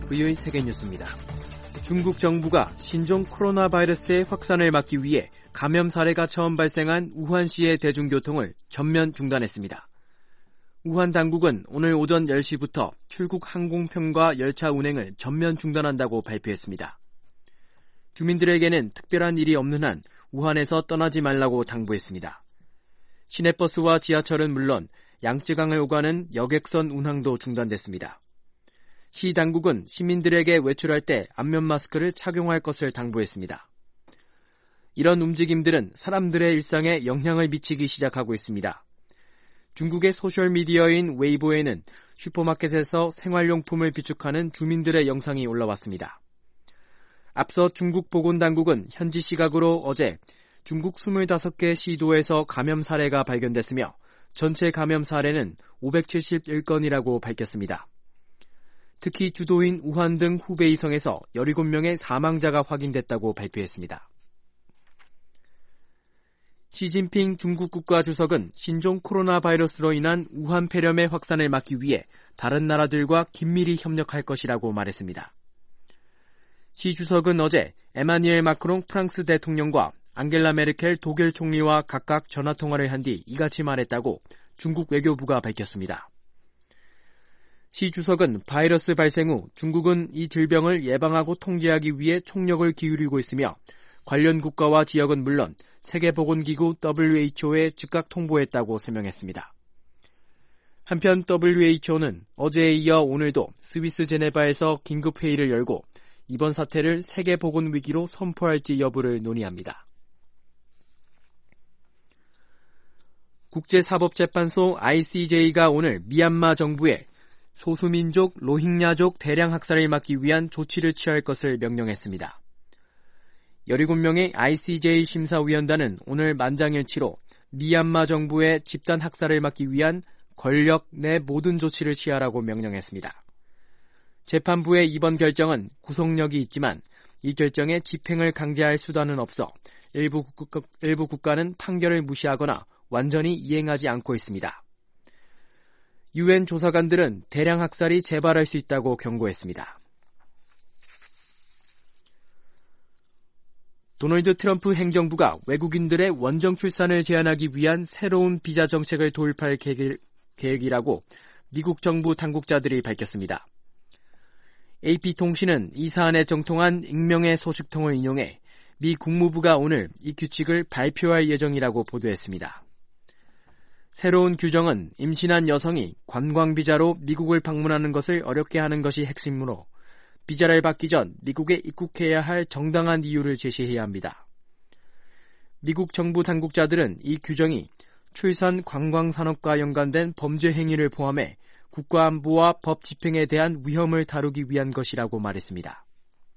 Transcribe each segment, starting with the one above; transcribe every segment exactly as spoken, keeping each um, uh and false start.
브이오에이 세계뉴스입니다. 중국 정부가 신종 코로나 바이러스의 확산을 막기 위해 감염 사례가 처음 발생한 우한시의 대중교통을 전면 중단했습니다. 우한 당국은 오늘 오전 열 시부터 출국 항공편과 열차 운행을 전면 중단한다고 발표했습니다. 주민들에게는 특별한 일이 없는 한 우한에서 떠나지 말라고 당부했습니다. 시내버스와 지하철은 물론 양쯔강을 오가는 여객선 운항도 중단됐습니다. 시 당국은 시민들에게 외출할 때 안면 마스크를 착용할 것을 당부했습니다. 이런 움직임들은 사람들의 일상에 영향을 미치기 시작하고 있습니다. 중국의 소셜미디어인 웨이보에는 슈퍼마켓에서 생활용품을 비축하는 주민들의 영상이 올라왔습니다. 앞서 중국 보건당국은 현지 시각으로 어제 중국 스물다섯 개 시도에서 감염 사례가 발견됐으며 전체 감염 사례는 오백칠십일 건이라고 밝혔습니다. 특히 주도인 우한 등 후베이성에서 열일곱 명의 사망자가 확인됐다고 발표했습니다. 시진핑 중국 국가주석은 신종 코로나 바이러스로 인한 우한 폐렴의 확산을 막기 위해 다른 나라들과 긴밀히 협력할 것이라고 말했습니다. 시 주석은 어제 에마뉘엘 마크롱 프랑스 대통령과 앙겔라 메르켈 독일 총리와 각각 전화통화를 한 뒤 이같이 말했다고 중국 외교부가 밝혔습니다. 시 주석은 바이러스 발생 후 중국은 이 질병을 예방하고 통제하기 위해 총력을 기울이고 있으며 관련 국가와 지역은 물론 세계보건기구 더블유에이치오에 즉각 통보했다고 설명했습니다. 한편 더블유에이치오는 어제에 이어 오늘도 스위스 제네바에서 긴급회의를 열고 이번 사태를 세계보건위기로 선포할지 여부를 논의합니다. 국제사법재판소 아이씨제이가 오늘 미얀마 정부에 소수민족 로힝야족 대량 학살을 막기 위한 조치를 취할 것을 명령했습니다. 열일곱 명의 아이씨제이 심사위원단은 오늘 만장일치로 미얀마 정부의 집단 학살을 막기 위한 권력 내 모든 조치를 취하라고 명령했습니다. 재판부의 이번 결정은 구속력이 있지만 이 결정에 집행을 강제할 수단은 없어 일부, 국가, 일부 국가는 판결을 무시하거나 완전히 이행하지 않고 있습니다. 유엔 조사관들은 대량 학살이 재발할 수 있다고 경고했습니다. 도널드 트럼프 행정부가 외국인들의 원정 출산을 제한하기 위한 새로운 비자 정책을 도입할 계획이라고 미국 정부 당국자들이 밝혔습니다. 에이피통신은 이 사안에 정통한 익명의 소식통을 인용해 미 국무부가 오늘 이 규칙을 발표할 예정이라고 보도했습니다. 새로운 규정은 임신한 여성이 관광비자로 미국을 방문하는 것을 어렵게 하는 것이 핵심으로 비자를 받기 전 미국에 입국해야 할 정당한 이유를 제시해야 합니다. 미국 정부 당국자들은 이 규정이 출산 관광산업과 연관된 범죄 행위를 포함해 국가안보와 법 집행에 대한 위험을 다루기 위한 것이라고 말했습니다.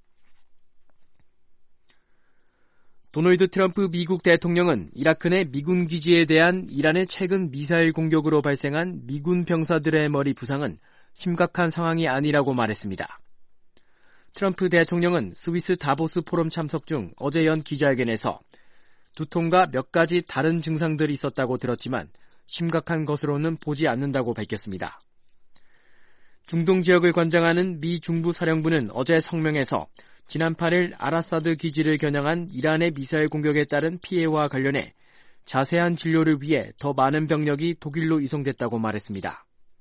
도널드 트럼프 미국 대통령은 이라크 내 미군 기지에 대한 이란의 최근 미사일 공격으로 발생한 미군 병사들의 머리 부상은 심각한 상황이 아니라고 말했습니다. 트럼프 대통령은 스위스 다보스 포럼 참석 중 어제 연 기자회견에서 두통과 몇 가지 다른 증상들이 있었다고 들었지만 심각한 것으로는 보지 않는다고 밝혔습니다. 중동 지역을 관장하는 미 중부사령부는 어제 성명에서 지난 팔 일 아라사드 기지를 겨냥한 이란의 미사일 공격에 따른 피해와 관련해 자세한 진료를 위해 더 많은 병력이 독일로 이송됐다고 말했습니다.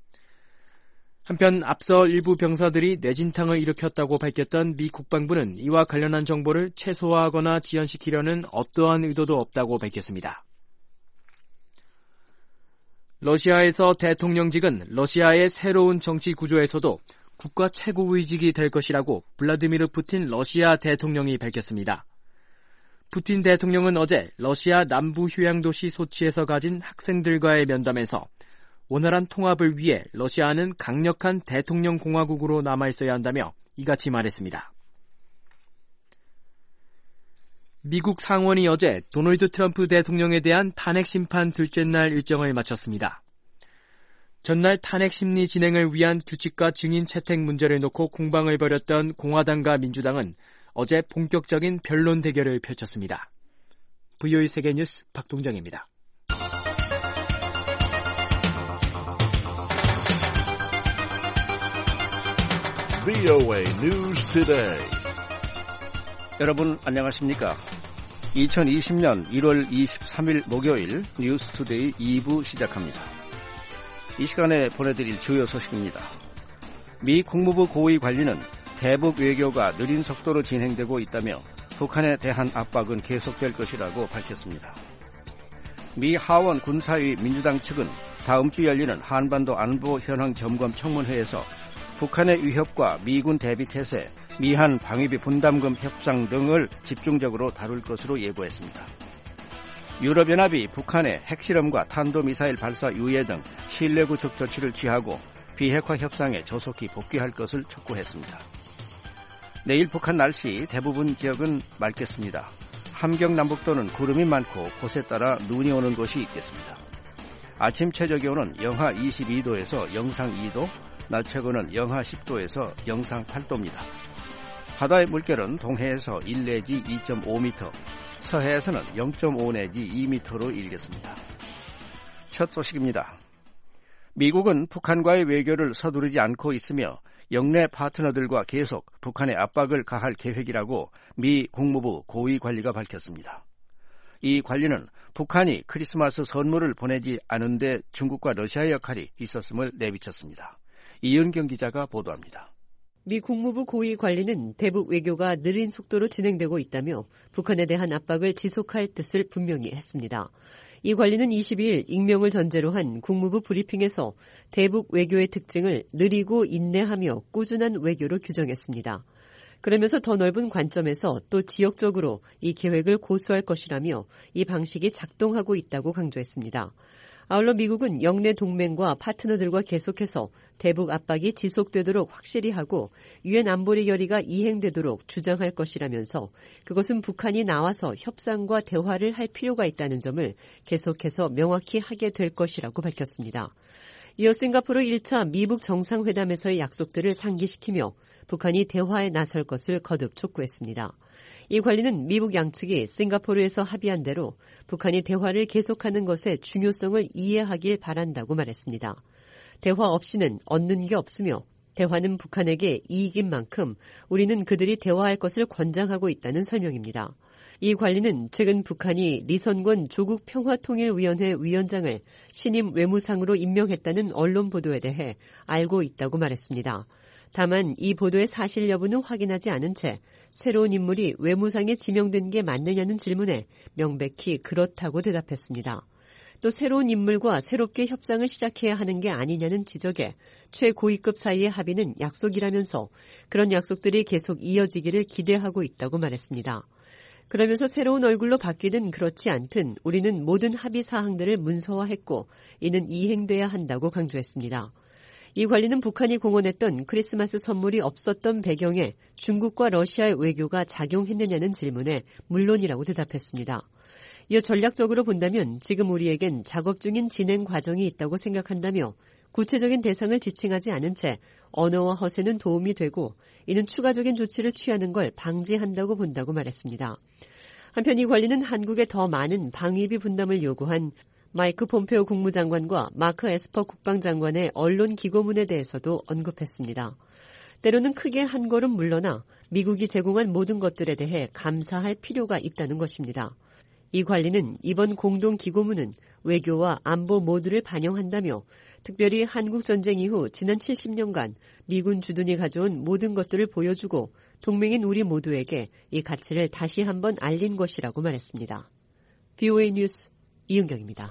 한편 앞서 일부 병사들이 뇌진탕을 일으켰다고 밝혔던 미 국방부는 이와 관련한 정보를 최소화하거나 지연시키려는 어떠한 의도도 없다고 밝혔습니다. 러시아에서 대통령직은 러시아의 새로운 정치 구조에서도 국가 최고위직이 될 것이라고 블라디미르 푸틴 러시아 대통령이 밝혔습니다. 푸틴 대통령은 어제 러시아 남부 휴양도시 소치에서 가진 학생들과의 면담에서 원활한 통합을 위해 러시아는 강력한 대통령 공화국으로 남아있어야 한다며 이같이 말했습니다. 미국 상원이 어제 도널드 트럼프 대통령에 대한 탄핵 심판 둘째 날 일정을 마쳤습니다. 전날 탄핵 심리 진행을 위한 규칙과 증인 채택 문제를 놓고 공방을 벌였던 공화당과 민주당은 어제 본격적인 변론 대결을 펼쳤습니다. 브이오에이 세계뉴스 박동정입니다. 브이오에이 News Today. 여러분 안녕하십니까? 이천이십년 일월 이십삼일 목요일 뉴스투데이 이 부 시작합니다. 이 시간에 보내드릴 주요 소식입니다. 미 국무부 고위 관리는 대북 외교가 느린 속도로 진행되고 있다며 북한에 대한 압박은 계속될 것이라고 밝혔습니다. 미 하원 군사위 민주당 측은 다음 주 열리는 한반도 안보 현황 점검 청문회에서 북한의 위협과 미군 대비 태세, 미한 방위비 분담금 협상 등을 집중적으로 다룰 것으로 예고했습니다. 유럽연합이 북한의 핵실험과 탄도미사일 발사 유예 등 신뢰 구축 조치를 취하고 비핵화 협상에 조속히 복귀할 것을 촉구했습니다. 내일 북한 날씨 대부분 지역은 맑겠습니다. 함경 남북도는 구름이 많고 곳에 따라 눈이 오는 곳이 있겠습니다. 아침 최저 기온은 영하 이십이도에서 영상 이도, 낮 최고는 영하 십도에서 영상 팔도입니다. 바다의 물결은 동해에서 일 내지 이 점 오 미터, 서해에서는 영 점 오 내지 이 미터로 일겠습니다. 첫 소식입니다. 미국은 북한과의 외교를 서두르지 않고 있으며 영내 파트너들과 계속 북한에 압박을 가할 계획이라고 미 국무부 고위 관리가 밝혔습니다. 이 관리는 북한이 크리스마스 선물을 보내지 않은데 중국과 러시아의 역할이 있었음을 내비쳤습니다. 이은경 기자가 보도합니다. 미 국무부 고위 관리는 대북 외교가 느린 속도로 진행되고 있다며 북한에 대한 압박을 지속할 뜻을 분명히 했습니다. 이 관리는 이십이일 익명을 전제로 한 국무부 브리핑에서 대북 외교의 특징을 느리고 인내하며 꾸준한 외교로 규정했습니다. 그러면서 더 넓은 관점에서 또 지역적으로 이 계획을 고수할 것이라며 이 방식이 작동하고 있다고 강조했습니다. 아울러 미국은 영내 동맹과 파트너들과 계속해서 대북 압박이 지속되도록 확실히 하고 유엔 안보리 결의가 이행되도록 주장할 것이라면서 그것은 북한이 나와서 협상과 대화를 할 필요가 있다는 점을 계속해서 명확히 하게 될 것이라고 밝혔습니다. 이어 싱가포르 일 차 미북 정상회담에서의 약속들을 상기시키며 북한이 대화에 나설 것을 거듭 촉구했습니다. 이 관리는 미북 양측이 싱가포르에서 합의한 대로 북한이 대화를 계속하는 것의 중요성을 이해하길 바란다고 말했습니다. 대화 없이는 얻는 게 없으며 대화는 북한에게 이익인 만큼 우리는 그들이 대화할 것을 권장하고 있다는 설명입니다. 이 관리는 최근 북한이 리선권 조국평화통일위원회 위원장을 신임 외무상으로 임명했다는 언론 보도에 대해 알고 있다고 말했습니다. 다만 이 보도의 사실 여부는 확인하지 않은 채 새로운 인물이 외무상에 지명된 게 맞느냐는 질문에 명백히 그렇다고 대답했습니다. 또 새로운 인물과 새롭게 협상을 시작해야 하는 게 아니냐는 지적에 최고위급 사이의 합의는 약속이라면서 그런 약속들이 계속 이어지기를 기대하고 있다고 말했습니다. 그러면서 새로운 얼굴로 바뀌든 그렇지 않든 우리는 모든 합의 사항들을 문서화했고 이는 이행돼야 한다고 강조했습니다. 이 관리는 북한이 공언했던 크리스마스 선물이 없었던 배경에 중국과 러시아의 외교가 작용했느냐는 질문에 물론이라고 대답했습니다. 이어 전략적으로 본다면 지금 우리에겐 작업 중인 진행 과정이 있다고 생각한다며 구체적인 대상을 지칭하지 않은 채 언어와 허세는 도움이 되고 이는 추가적인 조치를 취하는 걸 방지한다고 본다고 말했습니다. 한편 이 관리는 한국에 더 많은 방위비 분담을 요구한 마이크 폼페오 국무장관과 마크 에스퍼 국방장관의 언론 기고문에 대해서도 언급했습니다. 때로는 크게 한 걸음 물러나 미국이 제공한 모든 것들에 대해 감사할 필요가 있다는 것입니다. 이 관리는 이번 공동 기고문은 외교와 안보 모두를 반영한다며 특별히 한국전쟁 이후 지난 칠십 년간 미군 주둔이 가져온 모든 것들을 보여주고 동맹인 우리 모두에게 이 가치를 다시 한번 알린 것이라고 말했습니다. 브이오에이 뉴스 이은경입니다.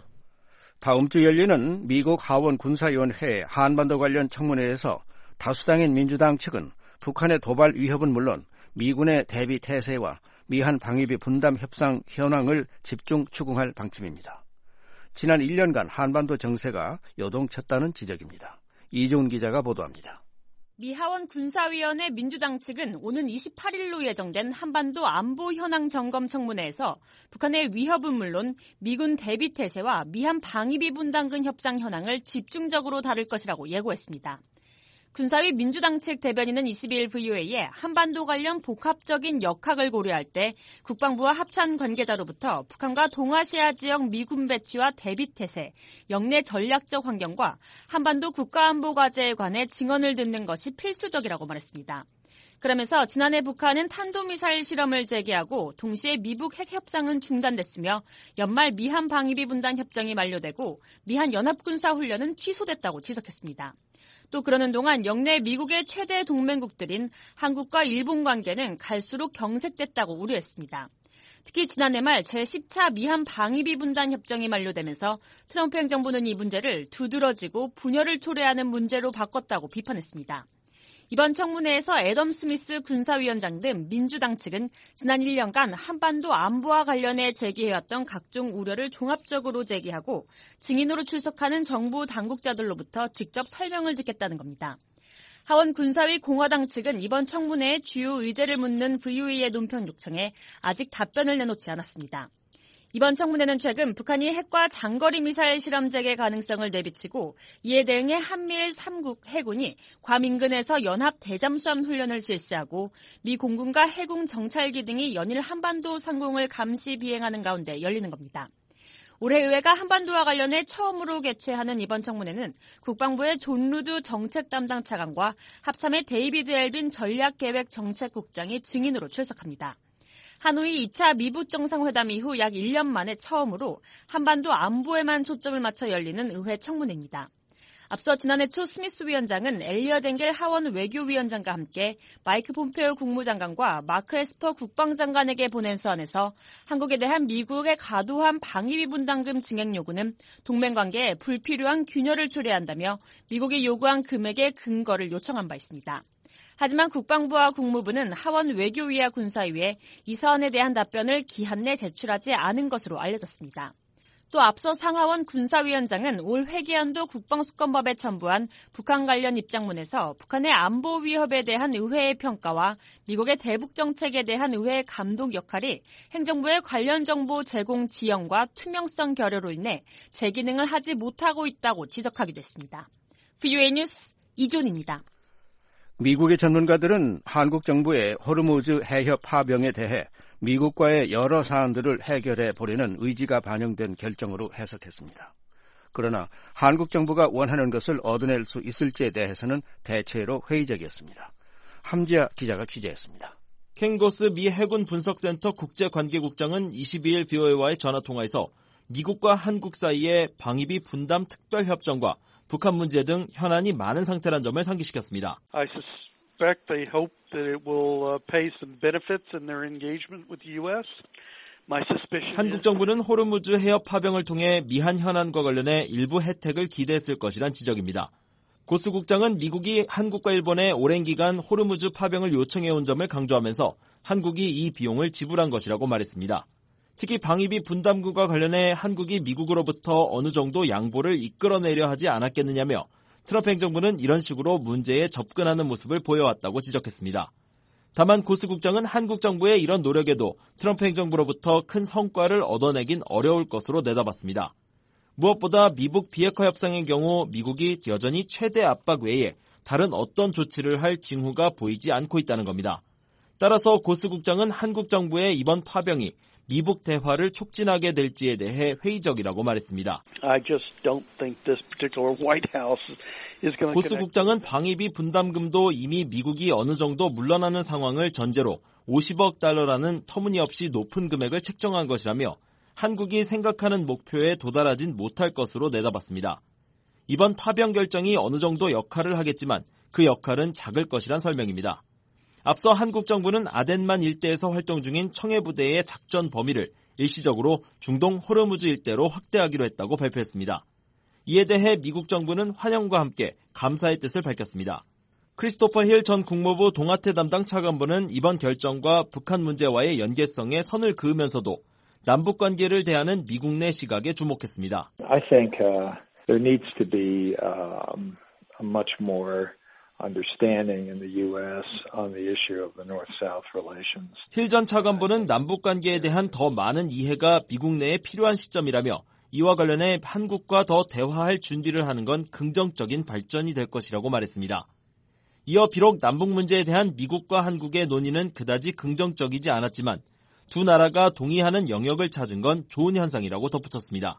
다음 주 열리는 미국 하원 군사위원회 한반도 관련 청문회에서 다수당인 민주당 측은 북한의 도발 위협은 물론 미군의 대비 태세와 미한 방위비 분담 협상 현황을 집중 추궁할 방침입니다. 지난 일 년간 한반도 정세가 요동쳤다는 지적입니다. 이종훈 기자가 보도합니다. 미 하원 군사위원회 민주당 측은 오는 이십팔일로 예정된 한반도 안보 현황 점검 청문회에서 북한의 위협은 물론 미군 대비 태세와 미한 방위비 분담금 협상 현황을 집중적으로 다룰 것이라고 예고했습니다. 군사위 민주당 측 대변인은 이십이일 브이오에이에 한반도 관련 복합적인 역학을 고려할 때 국방부와 합참 관계자로부터 북한과 동아시아 지역 미군 배치와 대비 태세, 영내 전략적 환경과 한반도 국가안보 과제에 관해 증언을 듣는 것이 필수적이라고 말했습니다. 그러면서 지난해 북한은 탄도미사일 실험을 재개하고 동시에 미북 핵 협상은 중단됐으며 연말 미한 방위비 분담 협정이 만료되고 미한 연합군사훈련은 취소됐다고 지적했습니다. 또 그러는 동안 영내 미국의 최대 동맹국들인 한국과 일본 관계는 갈수록 경색됐다고 우려했습니다. 특히 지난해 말 제십 차 미한 방위비 분담 협정이 만료되면서 트럼프 행정부는 이 문제를 두드러지고 분열을 초래하는 문제로 바꿨다고 비판했습니다. 이번 청문회에서 애덤 스미스 군사위원장 등 민주당 측은 지난 일 년간 한반도 안보와 관련해 제기해왔던 각종 우려를 종합적으로 제기하고 증인으로 출석하는 정부 당국자들로부터 직접 설명을 듣겠다는 겁니다. 하원 군사위 공화당 측은 이번 청문회의 주요 의제를 묻는 브이오에이의 논평 요청에 아직 답변을 내놓지 않았습니다. 이번 청문회는 최근 북한이 핵과 장거리 미사일 실험 재개 가능성을 내비치고 이에 대응해 한미일 삼 국 해군이 괌 인근에서 연합 대잠수함 훈련을 실시하고 미 공군과 해군 정찰기 등이 연일 한반도 상공을 감시 비행하는 가운데 열리는 겁니다. 올해 의회가 한반도와 관련해 처음으로 개최하는 이번 청문회는 국방부의 존 루드 정책 담당 차관과 합참의 데이비드 엘빈 전략계획정책국장이 증인으로 출석합니다. 하노이 이 차 미북 정상회담 이후 약 일 년 만에 처음으로 한반도 안보에만 초점을 맞춰 열리는 의회 청문회입니다. 앞서 지난해 초 스미스 위원장은 엘리엇 엥겔 하원 외교위원장과 함께 마이크 폼페오 국무장관과 마크 에스퍼 국방장관에게 보낸 서한에서 한국에 대한 미국의 과도한 방위비 분담금 증액 요구는 동맹 관계에 불필요한 균열을 초래한다며 미국이 요구한 금액의 근거를 요청한 바 있습니다. 하지만 국방부와 국무부는 하원 외교위와 군사위에 이 사안에 대한 답변을 기한 내 제출하지 않은 것으로 알려졌습니다. 또 앞서 상하원 군사위원장은 올 회계연도 국방수권법에 첨부한 북한 관련 입장문에서 북한의 안보 위협에 대한 의회의 평가와 미국의 대북 정책에 대한 의회의 감독 역할이 행정부의 관련 정보 제공 지연과 투명성 결여로 인해 제 기능을 하지 못하고 있다고 지적하기도 했습니다. 브이오에이 뉴스 이존입니다. 미국의 전문가들은 한국 정부의 호르무즈 해협 파병에 대해 미국과의 여러 사안들을 해결해 보려는 의지가 반영된 결정으로 해석했습니다. 그러나 한국 정부가 원하는 것을 얻어낼 수 있을지에 대해서는 대체로 회의적이었습니다. 함지아 기자가 취재했습니다. 켄 고스 미 해군 분석센터 국제관계국장은 이십이일 브이오에이와의 전화통화에서 미국과 한국 사이의 방위비 분담 특별협정과 북한 문제 등 현안이 많은 상태란 점을 상기시켰습니다. I suspect they hope that it will pay some benefits in their engagement with the U S. My suspicion 한국 정부는 호르무즈 해협 파병을 통해 미한 현안과 관련해 일부 혜택을 기대했을 것이란 지적입니다. 고스 국장은 미국이 한국과 일본에 오랜 기간 호르무즈 파병을 요청해온 점을 강조하면서 한국이 이 비용을 지불한 것이라고 말했습니다. 특히 방위비 분담금과 관련해 한국이 미국으로부터 어느 정도 양보를 이끌어내려 하지 않았겠느냐며 트럼프 행정부는 이런 식으로 문제에 접근하는 모습을 보여왔다고 지적했습니다. 다만 고스 국장은 한국 정부의 이런 노력에도 트럼프 행정부로부터 큰 성과를 얻어내긴 어려울 것으로 내다봤습니다. 무엇보다 미북 비핵화 협상의 경우 미국이 여전히 최대 압박 외에 다른 어떤 조치를 할 징후가 보이지 않고 있다는 겁니다. 따라서 고스 국장은 한국 정부의 이번 파병이 미북 대화를 촉진하게 될지에 대해 회의적이라고 말했습니다. I just don't think this particular White House is going to 고스 국장은 방위비 분담금도 이미 미국이 어느 정도 물러나는 상황을 전제로 오십억 달러라는 터무니없이 높은 금액을 책정한 것이라며 한국이 생각하는 목표에 도달하진 못할 것으로 내다봤습니다. 이번 파병 결정이 어느 정도 역할을 하겠지만 그 역할은 작을 것이란 설명입니다. 앞서 한국 정부는 아덴만 일대에서 활동 중인 청해부대의 작전 범위를 일시적으로 중동 호르무즈 일대로 확대하기로 했다고 발표했습니다. 이에 대해 미국 정부는 환영과 함께 감사의 뜻을 밝혔습니다. 크리스토퍼 힐 전 국무부 동아태 담당 차관보는 이번 결정과 북한 문제와의 연계성에 선을 그으면서도 남북 관계를 대하는 미국 내 시각에 주목했습니다. I think uh, there needs to be um, a much more understanding in the U S on the issue of the North-South relations. 힐 전 차관보는 남북 관계에 대한 더 많은 이해가 미국 내에 필요한 시점이라며 이와 관련해 한국과 더 대화할 준비를 하는 건 긍정적인 발전이 될 것이라고 말했습니다. 이어 비록 남북 문제에 대한 미국과 한국의 논의는 그다지 긍정적이지 않았지만 두 나라가 동의하는 영역을 찾은 건 좋은 현상이라고 덧붙였습니다.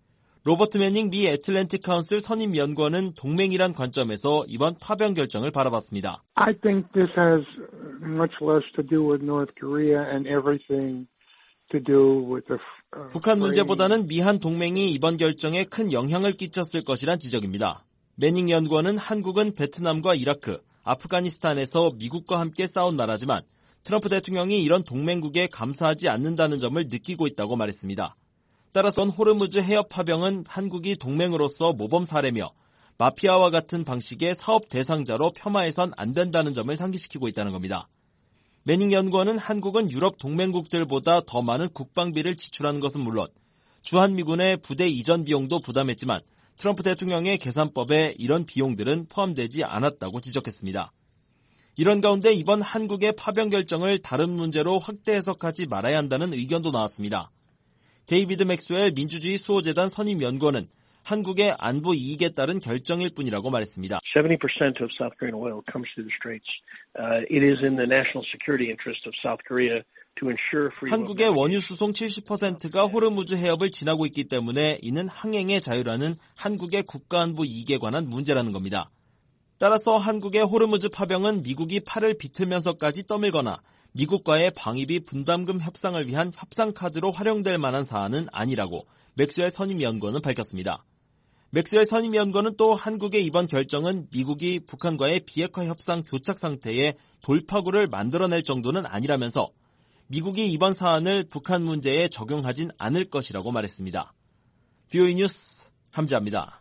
로버트 매닝 미 애틀랜틱 카운슬 선임 연구원은 동맹이란 관점에서 이번 파병 결정을 바라봤습니다. I think this has much less to do with North Korea and everything to do with the uh, 북한 문제보다는 미한 동맹이 이번 결정에 큰 영향을 끼쳤을 것이란 지적입니다. 매닝 연구원은 한국은 베트남과 이라크, 아프가니스탄에서 미국과 함께 싸운 나라지만 트럼프 대통령이 이런 동맹국에 감사하지 않는다는 점을 느끼고 있다고 말했습니다. 따라서 호르무즈 해협 파병은 한국이 동맹으로서 모범 사례며 마피아와 같은 방식의 사업 대상자로 폄하해선 안 된다는 점을 상기시키고 있다는 겁니다. 매닝 연구원은 한국은 유럽 동맹국들보다 더 많은 국방비를 지출하는 것은 물론 주한미군의 부대 이전 비용도 부담했지만 트럼프 대통령의 계산법에 이런 비용들은 포함되지 않았다고 지적했습니다. 이런 가운데 이번 한국의 파병 결정을 다른 문제로 확대 해석하지 말아야 한다는 의견도 나왔습니다. 데이비드 맥스웰 민주주의 수호재단 선임 연구원은 한국의 안보 이익에 따른 결정일 뿐이라고 말했습니다. seventy percent of South Korean oil comes through the Straits. Uh, it is in the national security interest of South Korea to ensure free. 한국의 원유 수송 칠십 퍼센트가 호르무즈 해협을 지나고 있기 때문에 이는 항행의 자유라는 한국의 국가안보 이익에 관한 문제라는 겁니다. 따라서 한국의 호르무즈 파병은 미국이 팔을 비틀면서까지 떠밀거나 미국과의 방위비 분담금 협상을 위한 협상 카드로 활용될 만한 사안은 아니라고 맥스웰 선임연구원은 밝혔습니다. 맥스웰 선임연구원은 또 한국의 이번 결정은 미국이 북한과의 비핵화 협상 교착 상태에 돌파구를 만들어낼 정도는 아니라면서 미국이 이번 사안을 북한 문제에 적용하진 않을 것이라고 말했습니다. 비오이 뉴스 함지아입니다.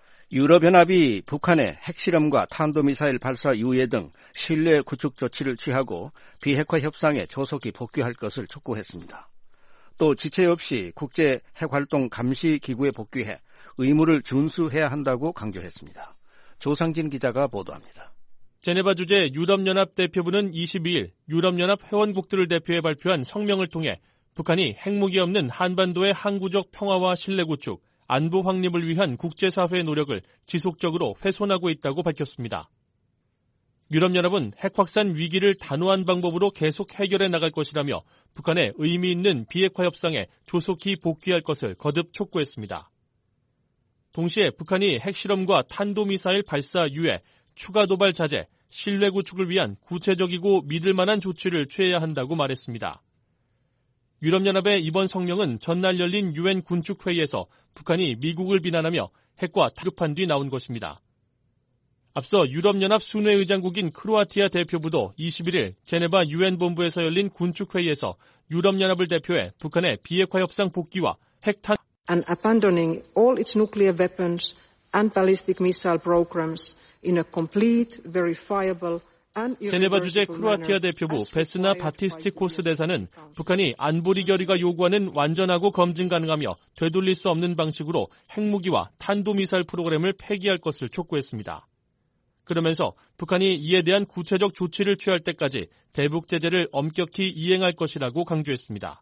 유럽연합이 북한의 핵실험과 탄도미사일 발사 유예 등 신뢰 구축 조치를 취하고 비핵화 협상에 조속히 복귀할 것을 촉구했습니다. 또 지체 없이 국제 핵활동 감시 기구에 복귀해 의무를 준수해야 한다고 강조했습니다. 조상진 기자가 보도합니다. 제네바 주재 유럽연합 대표부는 이십이일 유럽연합 회원국들을 대표해 발표한 성명을 통해 북한이 핵무기 없는 한반도의 항구적 평화와 신뢰 구축, 안보 확립을 위한 국제사회의 노력을 지속적으로 훼손하고 있다고 밝혔습니다. 유럽연합은 핵 확산 위기를 단호한 방법으로 계속 해결해 나갈 것이라며 북한의 의미 있는 비핵화 협상에 조속히 복귀할 것을 거듭 촉구했습니다. 동시에 북한이 핵실험과 탄도미사일 발사 유예, 추가 도발 자제, 신뢰 구축을 위한 구체적이고 믿을 만한 조치를 취해야 한다고 말했습니다. 유럽연합의 이번 성명은 전날 열린 유엔 군축회의에서 북한이 미국을 비난하며 핵과 다급한 뒤 나온 것입니다. 앞서 유럽연합 순회의장국인 크로아티아 대표부도 이십일일 제네바 유엔 본부에서 열린 군축회의에서 유럽연합을 대표해 북한의 비핵화 협상 복귀와 핵탄 and abandoning all its nuclear weapons and ballistic missile programs in a complete, verifiable 제네바 주재 크로아티아 대표부 베스나 바티스티코스 대사는 북한이 안보리 결의가 요구하는 완전하고 검증 가능하며 되돌릴 수 없는 방식으로 핵무기와 탄도미사일 프로그램을 폐기할 것을 촉구했습니다. 그러면서 북한이 이에 대한 구체적 조치를 취할 때까지 대북 제재를 엄격히 이행할 것이라고 강조했습니다.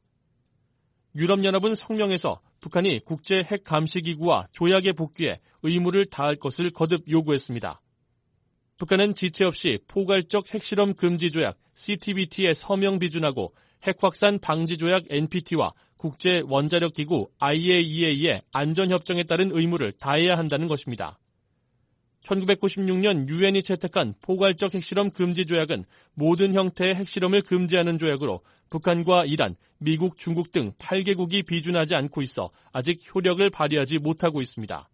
유럽연합은 성명에서 북한이 국제 핵 감시기구와 조약에 복귀해 의무를 다할 것을 거듭 요구했습니다. 북한은 지체 없이 포괄적 핵실험 금지 조약 씨티비티에 서명 비준하고 핵 확산 방지 조약 엔피티와 국제 원자력 기구 아이에이이에이의 안전협정에 따른 의무를 다해야 한다는 것입니다. 천구백구십육년 유엔이 채택한 포괄적 핵실험 금지 조약은 모든 형태의 핵실험을 금지하는 조약으로 북한과 이란, 미국, 중국 등 팔 개국이 비준하지 않고 있어 아직 효력을 발휘하지 못하고 있습니다.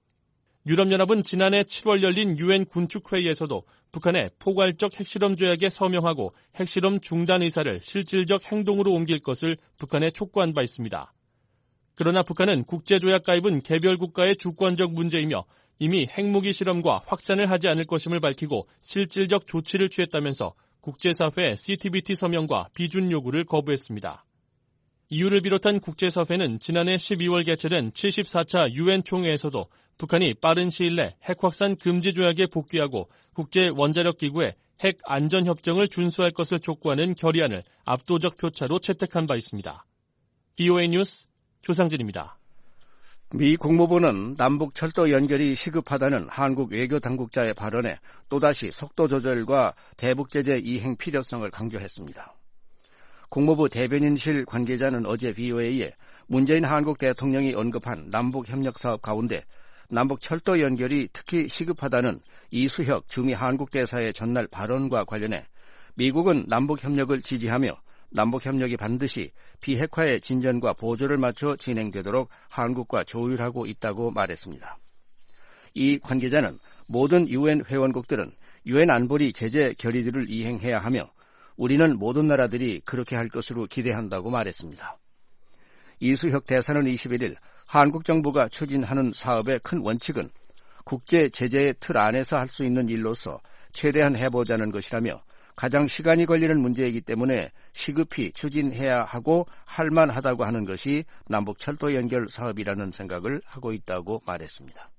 유럽연합은 지난해 칠월 열린 유엔 군축회의에서도 북한의 포괄적 핵실험 조약에 서명하고 핵실험 중단 의사를 실질적 행동으로 옮길 것을 북한에 촉구한 바 있습니다. 그러나 북한은 국제조약 가입은 개별 국가의 주권적 문제이며 이미 핵무기 실험과 확산을 하지 않을 것임을 밝히고 실질적 조치를 취했다면서 국제사회 씨티비티 서명과 비준 요구를 거부했습니다. 이유를 비롯한 국제사회는 지난해 십이월 개최된 칠십사 차 유엔 총회에서도 북한이 빠른 시일 내 핵 확산 금지 조약에 복귀하고 국제 원자력 기구의 핵 안전 협정을 준수할 것을 촉구하는 결의안을 압도적 표차로 채택한 바 있습니다. 비오에이 뉴스 조상진입니다. 미 국무부는 남북 철도 연결이 시급하다는 한국 외교 당국자의 발언에 또다시 속도 조절과 대북 제재 이행 필요성을 강조했습니다. 국무부 대변인실 관계자는 어제 브이오에이에 문재인 한국 대통령이 언급한 남북 협력 사업 가운데 남북 철도 연결이 특히 시급하다는 이수혁 주미 한국 대사의 전날 발언과 관련해 미국은 남북 협력을 지지하며 남북 협력이 반드시 비핵화의 진전과 보조를 맞춰 진행되도록 한국과 조율하고 있다고 말했습니다. 이 관계자는 모든 유엔 회원국들은 유엔 안보리 제재 결의들을 이행해야 하며 우리는 모든 나라들이 그렇게 할 것으로 기대한다고 말했습니다. 이수혁 대사는 이십일 일 한국 정부가 추진하는 사업의 큰 원칙은 국제 제재의 틀 안에서 할 수 있는 일로서 최대한 해보자는 것이라며 가장 시간이 걸리는 문제이기 때문에 시급히 추진해야 하고 할만하다고 하는 것이 남북 철도 연결 사업이라는 생각을 하고 있다고 말했습니다.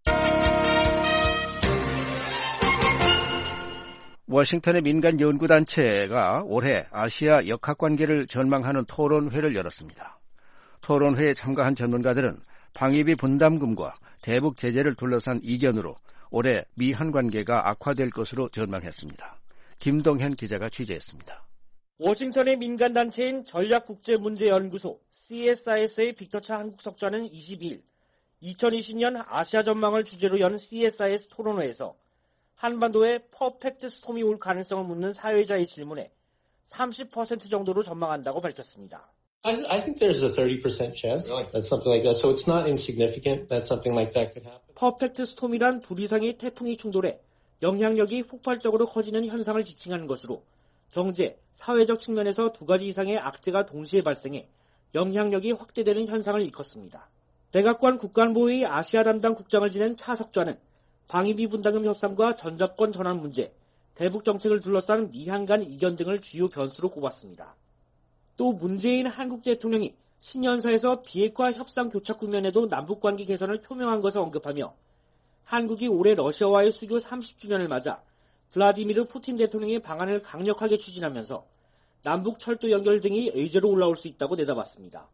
워싱턴의 민간 연구단체가 올해 아시아 역학관계를 전망하는 토론회를 열었습니다. 토론회에 참가한 전문가들은 방위비 분담금과 대북 제재를 둘러싼 이견으로 올해 미한 관계가 악화될 것으로 전망했습니다. 김동현 기자가 취재했습니다. 워싱턴의 민간단체인 전략국제문제연구소 씨에스아이에스의 빅터차 한국석좌는 이십이 일 이천이십 년 아시아 전망을 주제로 연 씨에스아이에스 토론회에서 한반도에 퍼펙트 스톰이 올 가능성을 묻는 사회자의 질문에 삼십 퍼센트 정도로 전망한다고 밝혔습니다. I, I think there's a thirty percent chance that something like that. So it's not insignificant that something like that could happen. 퍼펙트 스톰이란 둘 이상의 태풍이 충돌해 영향력이 폭발적으로 커지는 현상을 지칭하는 것으로 경제, 사회적 측면에서 두 가지 이상의 악재가 동시에 발생해 영향력이 확대되는 현상을 일컫습니다. 백악관 국간보의 아시아 담당 국장을 지낸 차석좌는 방위비 분담금 협상과 전작권 전환 문제, 대북 정책을 둘러싼 미한 간 이견 등을 주요 변수로 꼽았습니다. 또 문재인 한국 대통령이 신년사에서 비핵화 협상 교착 국면에도 남북관계 개선을 표명한 것을 언급하며 한국이 올해 러시아와의 수교 삼십 주년을 맞아 블라디미르 푸틴 대통령의 방안을 강력하게 추진하면서 남북 철도 연결 등이 의제로 올라올 수 있다고 내다봤습니다.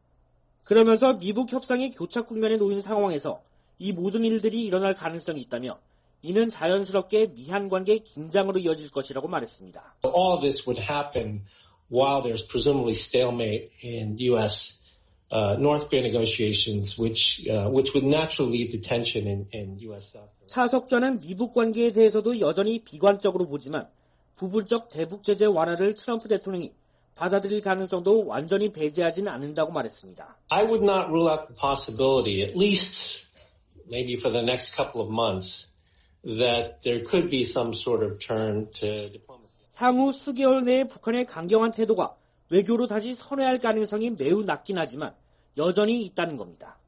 그러면서 미북 협상이 교착 국면에 놓인 상황에서 이 모든 일들이 일어날 가능성이 있다며 이는 자연스럽게 미한 관계 긴장으로 이어질 것이라고 말했습니다. All of this would happen while there's presumably stalemate in U S Uh, North Korea negotiations, which uh, which would naturally lead to tension in, in U S South Korea. 차석좌는 미북 관계에 대해서도 여전히 비관적으로 보지만 부분적 대북 제재 완화를 트럼프 대통령이 받아들일 가능성도 완전히 배제하지는 않는다고 말했습니다. I would not rule out the possibility, at least maybe for the next couple of months, that there could be some sort of turn to diplomacy. 향후 수개월 내에 북한의 강경한 태도가 외교로 다시 선회할 가능성이 매우 낮긴 하지만 여전히 있다는 겁니다.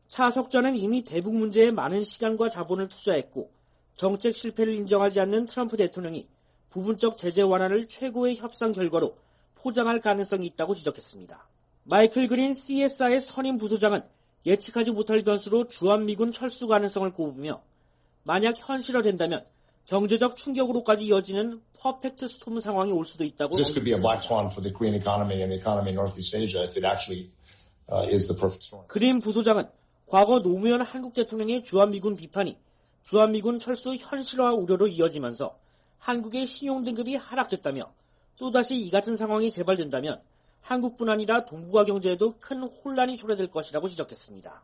차석좌는 이미 대북 문제에 많은 시간과 자본을 투자했고 정책 실패를 인정하지 않는 트럼프 대통령이 부분적 제재 완화를 최고의 협상 결과로 포장할 가능성이 있다고 지적했습니다. 마이클 그린 씨에스아이의 선임 부소장은 예측하지 못할 변수로 주한미군 철수 가능성을 꼽으며 만약 현실화된다면 경제적 충격으로까지 이어지는 퍼펙트 스톰 상황이 올 수도 있다고 This could be a black swan for the Korean economy and the economy in Northeast Asia if it actually uh, is the perfect storm. 그린 부소장은 과거 노무현 한국 대통령의 주한미군 비판이 주한미군 철수 현실화 우려로 이어지면서 한국의 신용 등급이 하락됐다며 또다시 이 같은 상황이 재발된다면 한국뿐 아니라 동북아 경제에도 큰 혼란이 초래될 것이라고 지적했습니다.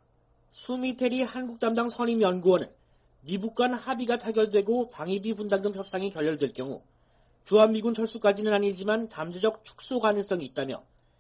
수미테리 한국 담당 선임 연구원은 미북 간 합의가 타결되고 방위비 분담금 협상이 결렬될 경우 주한미군 철수까지는 아니지만 잠재적 축소 가능성이 있다며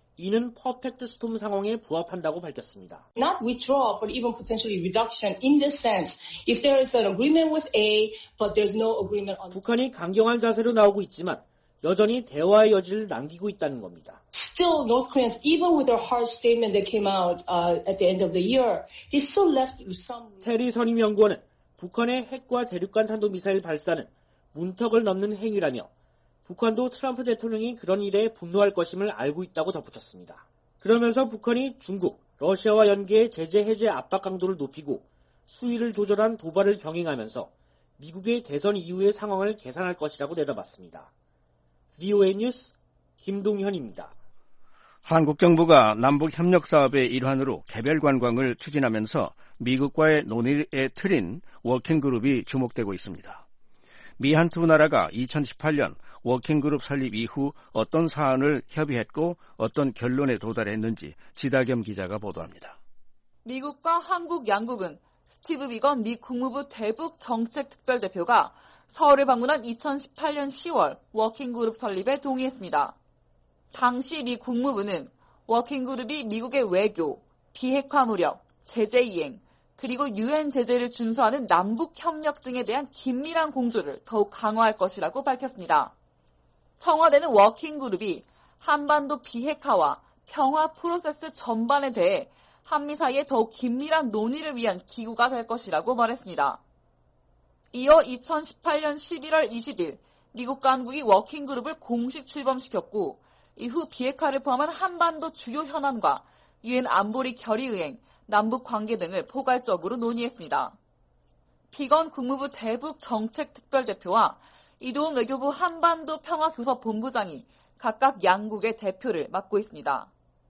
이는 퍼펙트 스톰 상황에 부합한다고 밝혔습니다. Not withdraw, but even potentially reduction in this sense. If there is an agreement with A, but there's no agreement on. 북한이 강경한 자세로 나오고 있지만 여전히 대화의 여지를 남기고 있다는 겁니다. Still, North Koreans, even with their harsh statement that came out uh, at the end of the year, they still left with some. 테리 선임 연구원은 북한의 핵과 대륙간 탄도미사일 발사는 문턱을 넘는 행위라며 북한도 트럼프 대통령이 그런 일에 분노할 것임을 알고 있다고 덧붙였습니다. 그러면서 북한이 중국, 러시아와 연계해 제재 해제 압박 강도를 높이고 수위를 조절한 도발을 병행하면서 미국의 대선 이후의 상황을 계산할 것이라고 내다봤습니다. 브이오에이 뉴스 김동현입니다. 한국 정부가 남북 협력 사업의 일환으로 개별 관광을 추진하면서 미국과의 논의의 틀인 워킹그룹이 주목되고 있습니다. 미한 두 나라가 이천십팔 년 워킹그룹 설립 이후 어떤 사안을 협의했고 어떤 결론에 도달했는지 지다겸 기자가 보도합니다. 미국과 한국 양국은 스티브 비건 미 국무부 대북 정책 특별대표가 서울을 방문한 이천십팔 년 시월 워킹그룹 설립에 동의했습니다. 당시 미 국무부는 워킹그룹이 미국의 외교, 비핵화 무력, 제재 이행, 그리고 유엔 제재를 준수하는 남북 협력 등에 대한 긴밀한 공조를 더욱 강화할 것이라고 밝혔습니다. 청와대는 워킹그룹이 한반도 비핵화와 평화 프로세스 전반에 대해 한미 사이에 더욱 긴밀한 논의를 위한 기구가 될 것이라고 말했습니다. 이어 이천십팔 년 십일월 이십일 미국과 한국이 워킹그룹을 공식 출범시켰고 이후 비핵화를 포함한 한반도 주요 현안과 유엔 안보리 결의의행, 남북 관계 등을 포괄적으로 논의했습니다. 비건 국무부 대북 정책 특별대표와 이도훈 외교부 한반도 평화교섭본부장이 각각 양국의 대표를 맡고 있습니다.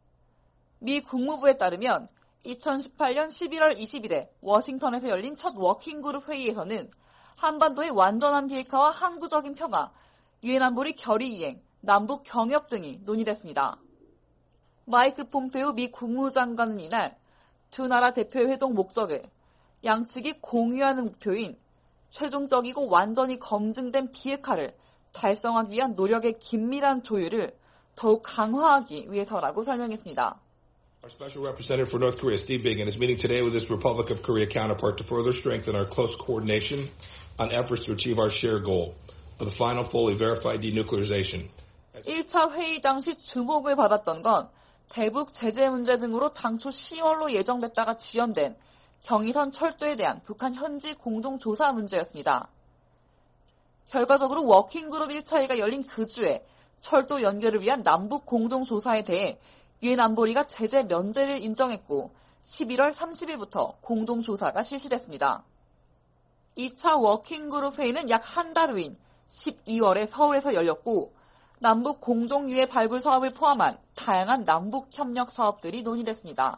미 국무부에 따르면 이천십팔 년 십일월 이십일에 워싱턴에서 열린 첫 워킹그룹 회의에서는 한반도의 완전한 비핵화와 항구적인 평화, 유엔 안보리 결의이행, 남북 경협 등이 논의됐습니다. 마이크 폼페오 미 국무장관은 이날 두 나라 대표의 회동 목적을 양측이 공유하는 목표인 최종적이고 완전히 검증된 비핵화를 달성하기 위한 노력의 긴밀한 조율을 더욱 강화하기 위해서라고 설명했습니다. Our Special Representative for North Korea, Steve Biegun, is meeting today with his Republic of Korea counterpart to further strengthen our close coordination on efforts to achieve our shared goal of the final fully verified denuclearization. 일 차 회의 당시 주목을 받았던 건 대북 제재 문제 등으로 당초 시월로 예정됐다가 지연된 경의선 철도에 대한 북한 현지 공동조사 문제였습니다. 결과적으로 워킹그룹 일 차 회의가 열린 그 주에 철도 연결을 위한 남북 공동조사에 대해 유엔 안보리가 제재 면제를 인정했고 십일월 삼십일부터 공동조사가 실시됐습니다. 이 차 워킹그룹 회의는 약 한 달 후인 십이월에 서울에서 열렸고 남북 공동유해 발굴 사업을 포함한 다양한 남북 협력 사업들이 논의됐습니다.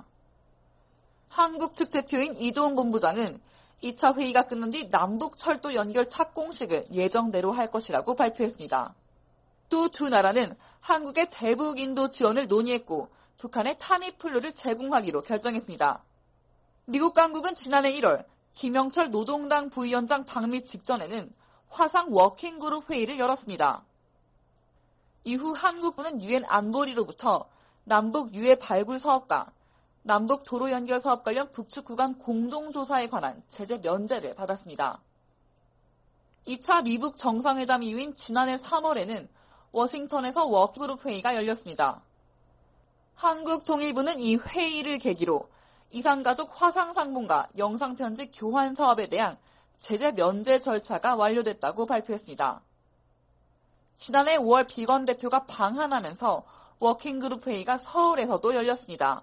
한국 측 대표인 이도훈 본부장은 이 차 회의가 끝난 뒤 남북 철도 연결 착공식을 예정대로 할 것이라고 발표했습니다. 또 두 나라는 한국의 대북 인도 지원을 논의했고 북한의 타미플루를 제공하기로 결정했습니다. 미국 당국은 지난해 일월 김영철 노동당 부위원장 방미 직전에는 화상 워킹그룹 회의를 열었습니다. 이후 한국군은 유엔 안보리로부터 남북 유해 발굴 사업과 남북 도로 연결 사업 관련 북측 구간 공동조사에 관한 제재 면제를 받았습니다. 이 차 미북 정상회담 이후인 지난해 삼월에는 워싱턴에서 워킹그룹 회의가 열렸습니다. 한국 통일부는 이 회의를 계기로 이산가족 화상상봉과 영상편지 교환 사업에 대한 제재 면제 절차가 완료됐다고 발표했습니다. 지난해 오월 비건 대표가 방한하면서 워킹그룹 회의가 서울에서도 열렸습니다.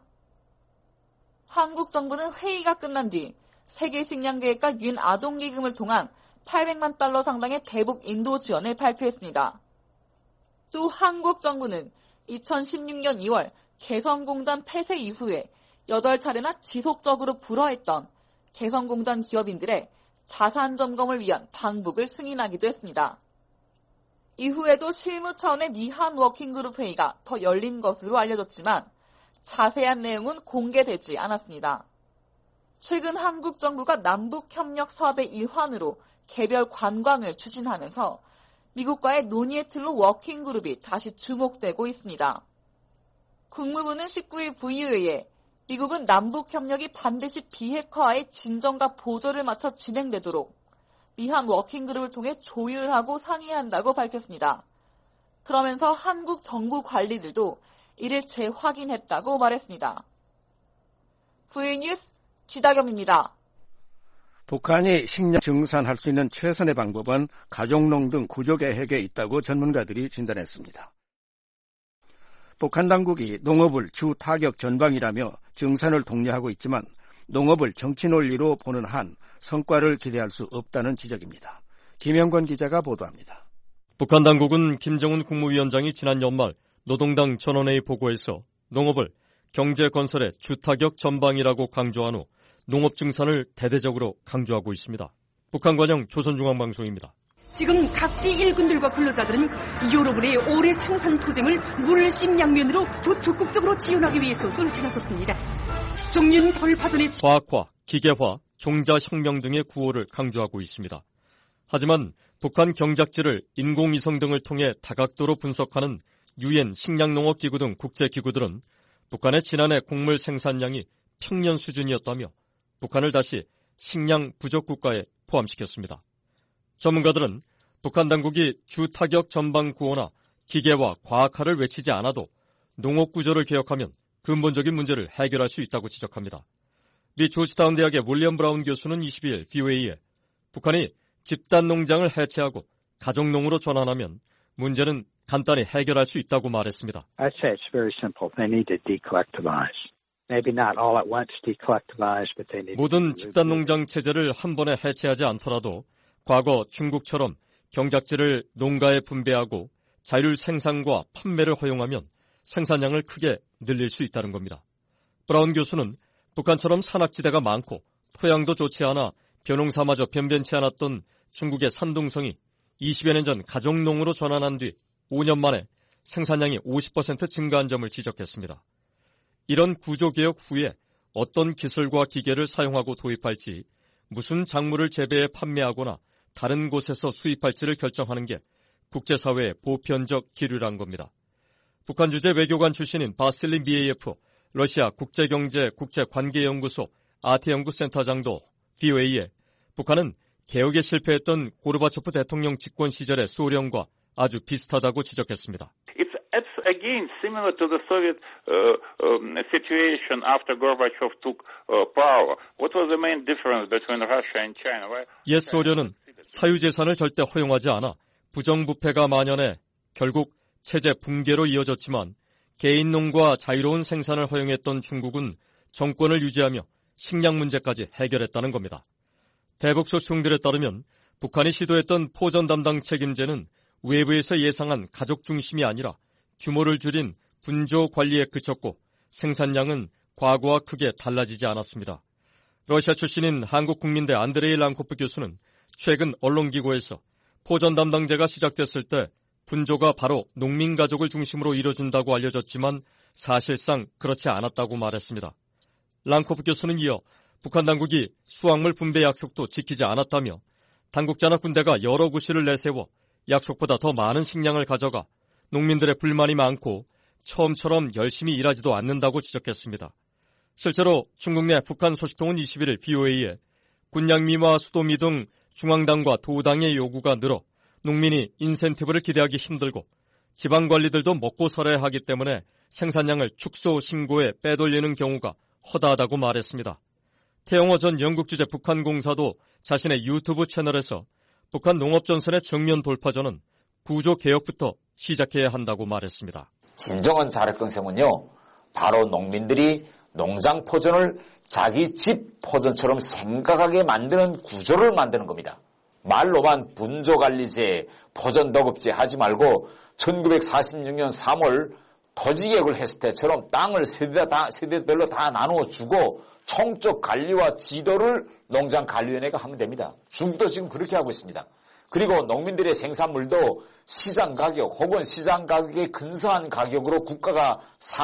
한국 정부는 회의가 끝난 뒤 세계식량계획과 유엔 아동기금을 통한 팔백만 달러 상당의 대북 인도 지원을 발표했습니다. 또 한국 정부는 이천십육 년 이월 개성공단 폐쇄 이후에 여덟 차례나 지속적으로 불허했던 개성공단 기업인들의 자산 점검을 위한 방북을 승인하기도 했습니다. 이후에도 실무 차원의 미한 워킹그룹 회의가 더 열린 것으로 알려졌지만 자세한 내용은 공개되지 않았습니다. 최근 한국 정부가 남북협력 사업의 일환으로 개별 관광을 추진하면서 미국과의 논의의 틀로 워킹그룹이 다시 주목되고 있습니다. 국무부는 십구 일 브이오에이에 미국은 남북협력이 반드시 비핵화의 진정과 보조를 맞춰 진행되도록 미한 워킹그룹을 통해 조율하고 상의한다고 밝혔습니다. 그러면서 한국 정부 관리들도 이를 재확인했다고 말했습니다. 브이오에이 뉴스 지다겸입니다. 북한이 식량 증산할 수 있는 최선의 방법은 가족농 등 구조계획에 있다고 전문가들이 진단했습니다. 북한 당국이 농업을 주 타격 전방이라며 증산을 독려하고 있지만 농업을 정치 논리로 보는 한 성과를 기대할 수 없다는 지적입니다. 김영권 기자가 보도합니다. 북한 당국은 김정은 국무위원장이 지난 연말 노동당 전원회의 보고에서 농업을 경제 건설의 주타격 전방이라고 강조한 후 농업 증산을 대대적으로 강조하고 있습니다. 북한 관영 조선중앙방송입니다. 지금 각지 일군들과 근로자들은 여러분의 올해 생산 투쟁을 물심양면으로 더 적극적으로 지원하기 위해서 떨쳐나섰습니다. 정년 돌파전의 과학화, 기계화, 종자혁명 등의 구호를 강조하고 있습니다. 하지만 북한 경작지를 인공위성 등을 통해 다각도로 분석하는 유엔 식량농업기구 등 국제기구들은 북한의 지난해 곡물 생산량이 평년 수준이었다며 북한을 다시 식량 부족 국가에 포함시켰습니다. 전문가들은 북한 당국이 주타격 전방 구호나 기계와 과학화를 외치지 않아도 농업 구조를 개혁하면 근본적인 문제를 해결할 수 있다고 지적합니다. 미 조지타운 대학의 윌리엄 브라운 교수는 이십이일 브이오에이에 북한이 집단 농장을 해체하고 가정농으로 전환하면 문제는 간단히 해결할 수 있다고 말했습니다. I'd say it's very simple. They need to decollectivize. Maybe not all at once decollectivize, but they need. 모든 집단 농장 체제를 한 번에 해체하지 않더라도 과거 중국처럼 경작지를 농가에 분배하고 자율 생산과 판매를 허용하면 생산량을 크게 늘릴 수 있다는 겁니다. 브라운 교수는 북한처럼 산악지대가 많고 토양도 좋지 않아 벼농사마저 변변치 않았던 중국의 산둥성이 이십여 년 전 가정농으로 전환한 뒤 오 년 만에 생산량이 오십 퍼센트 증가한 점을 지적했습니다. 이런 구조개혁 후에 어떤 기술과 기계를 사용하고 도입할지, 무슨 작물을 재배해 판매하거나 다른 곳에서 수입할지를 결정하는 게 국제사회의 보편적 기류란 겁니다. 북한 주재 외교관 출신인 바실리 미에예프 러시아 국제경제 국제관계연구소 아태연구센터장도 브이오에이에 북한은 개혁에 실패했던 고르바초프 대통령 집권 시절의 소련과 아주 비슷하다고 지적했습니다. It's, it's again similar to the Soviet uh, um, situation after Gorbachev took uh, power. What was the main difference between Russia and China? Right? 옛 소련은 사유재산을 절대 허용하지 않아 부정부패가 만연해 결국 체제 붕괴로 이어졌지만 개인농과 자유로운 생산을 허용했던 중국은 정권을 유지하며 식량 문제까지 해결했다는 겁니다. 대북 소식통들에 따르면 북한이 시도했던 포전 담당 책임제는 외부에서 예상한 가족 중심이 아니라 규모를 줄인 분조 관리에 그쳤고 생산량은 과거와 크게 달라지지 않았습니다. 러시아 출신인 한국국민대 안드레이 랑코프 교수는 최근 언론기고에서 포전 담당제가 시작됐을 때 분조가 바로 농민가족을 중심으로 이뤄진다고 알려졌지만 사실상 그렇지 않았다고 말했습니다. 랑코프 교수는 이어 북한 당국이 수확물 분배 약속도 지키지 않았다며 당국자나 군대가 여러 구실을 내세워 약속보다 더 많은 식량을 가져가 농민들의 불만이 많고 처음처럼 열심히 일하지도 않는다고 지적했습니다. 실제로 중국 내 북한 소식통은 이십일일 브이오에이에 군량미와 수도미 등 중앙당과 도당의 요구가 늘어 농민이 인센티브를 기대하기 힘들고 지방관리들도 먹고 살아야 하기 때문에 생산량을 축소 신고에 빼돌리는 경우가 허다하다고 말했습니다. 태영호 전 영국 주재 북한공사도 자신의 유튜브 채널에서 북한 농업전선의 정면 돌파전은 구조개혁부터 시작해야 한다고 말했습니다. 진정한 자력경생은요, 바로 농민들이 농장 포전을 자기 집 포전처럼 생각하게 만드는 구조를 만드는 겁니다. 말로만 분조관리제, 포전도급제 하지 말고 천구백사십육 년 삼월 토지개혁을 했을 때처럼 땅을 세대 다, 세대별로 다 나누어주고 총적 관리와 지도를 농장관리위원회가 하면 됩니다. 중국도 지금 그렇게 하고 있습니다. 그리고 농민들의 생산물도 시장 가격 혹은 시장 가격에 근사한 가격으로 국가가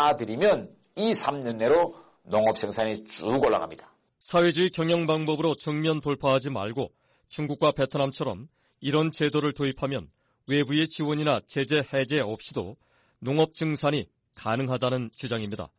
사들이면 이 삼 년 내로 농업 생산이 쭉 올라갑니다. 사회주의 경영 방법으로 정면 돌파하지 말고 중국과 베트남처럼 이런 제도를 도입하면 외부의 지원이나 제재 해제 없이도 농업 증산이 가능하다는 주장입니다.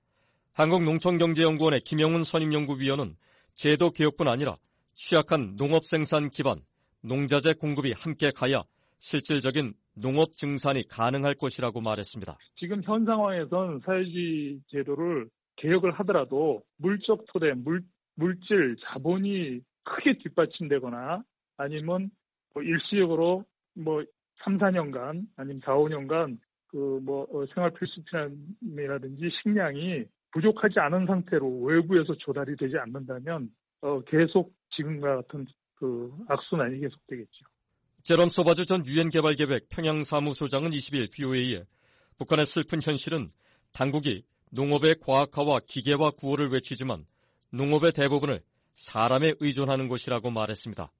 한국농촌경제연구원의 김영훈 선임연구위원은 제도 개혁뿐 아니라 취약한 농업 생산 기반, 농자재 공급이 함께 가야 실질적인 농업 증산이 가능할 것이라고 말했습니다. 지금 현 상황에선 사회주의 제도를 개혁을 하더라도 물적 토대, 물, 물질, 자본이 크게 뒷받침되거나 아니면 뭐 일시적으로 뭐 삼, 사 년간 아니면 사, 오 년간 그 뭐 생활 필수품이라든지 식량이 부족하지 않은 상태로 외부에서 조달이 되지 않는다면 어 계속 지금과 같은 그 악순환이 계속되겠죠. 제롬 소바주 전 유엔 개발계획 평양사무소장은 이십일 브이오에이에 북한의 슬픈 현실은 당국이 농업의 과학화와 기계화 구호를 외치지만 농업의 대부분을 사람에 의존하는 것이라고 말했습니다.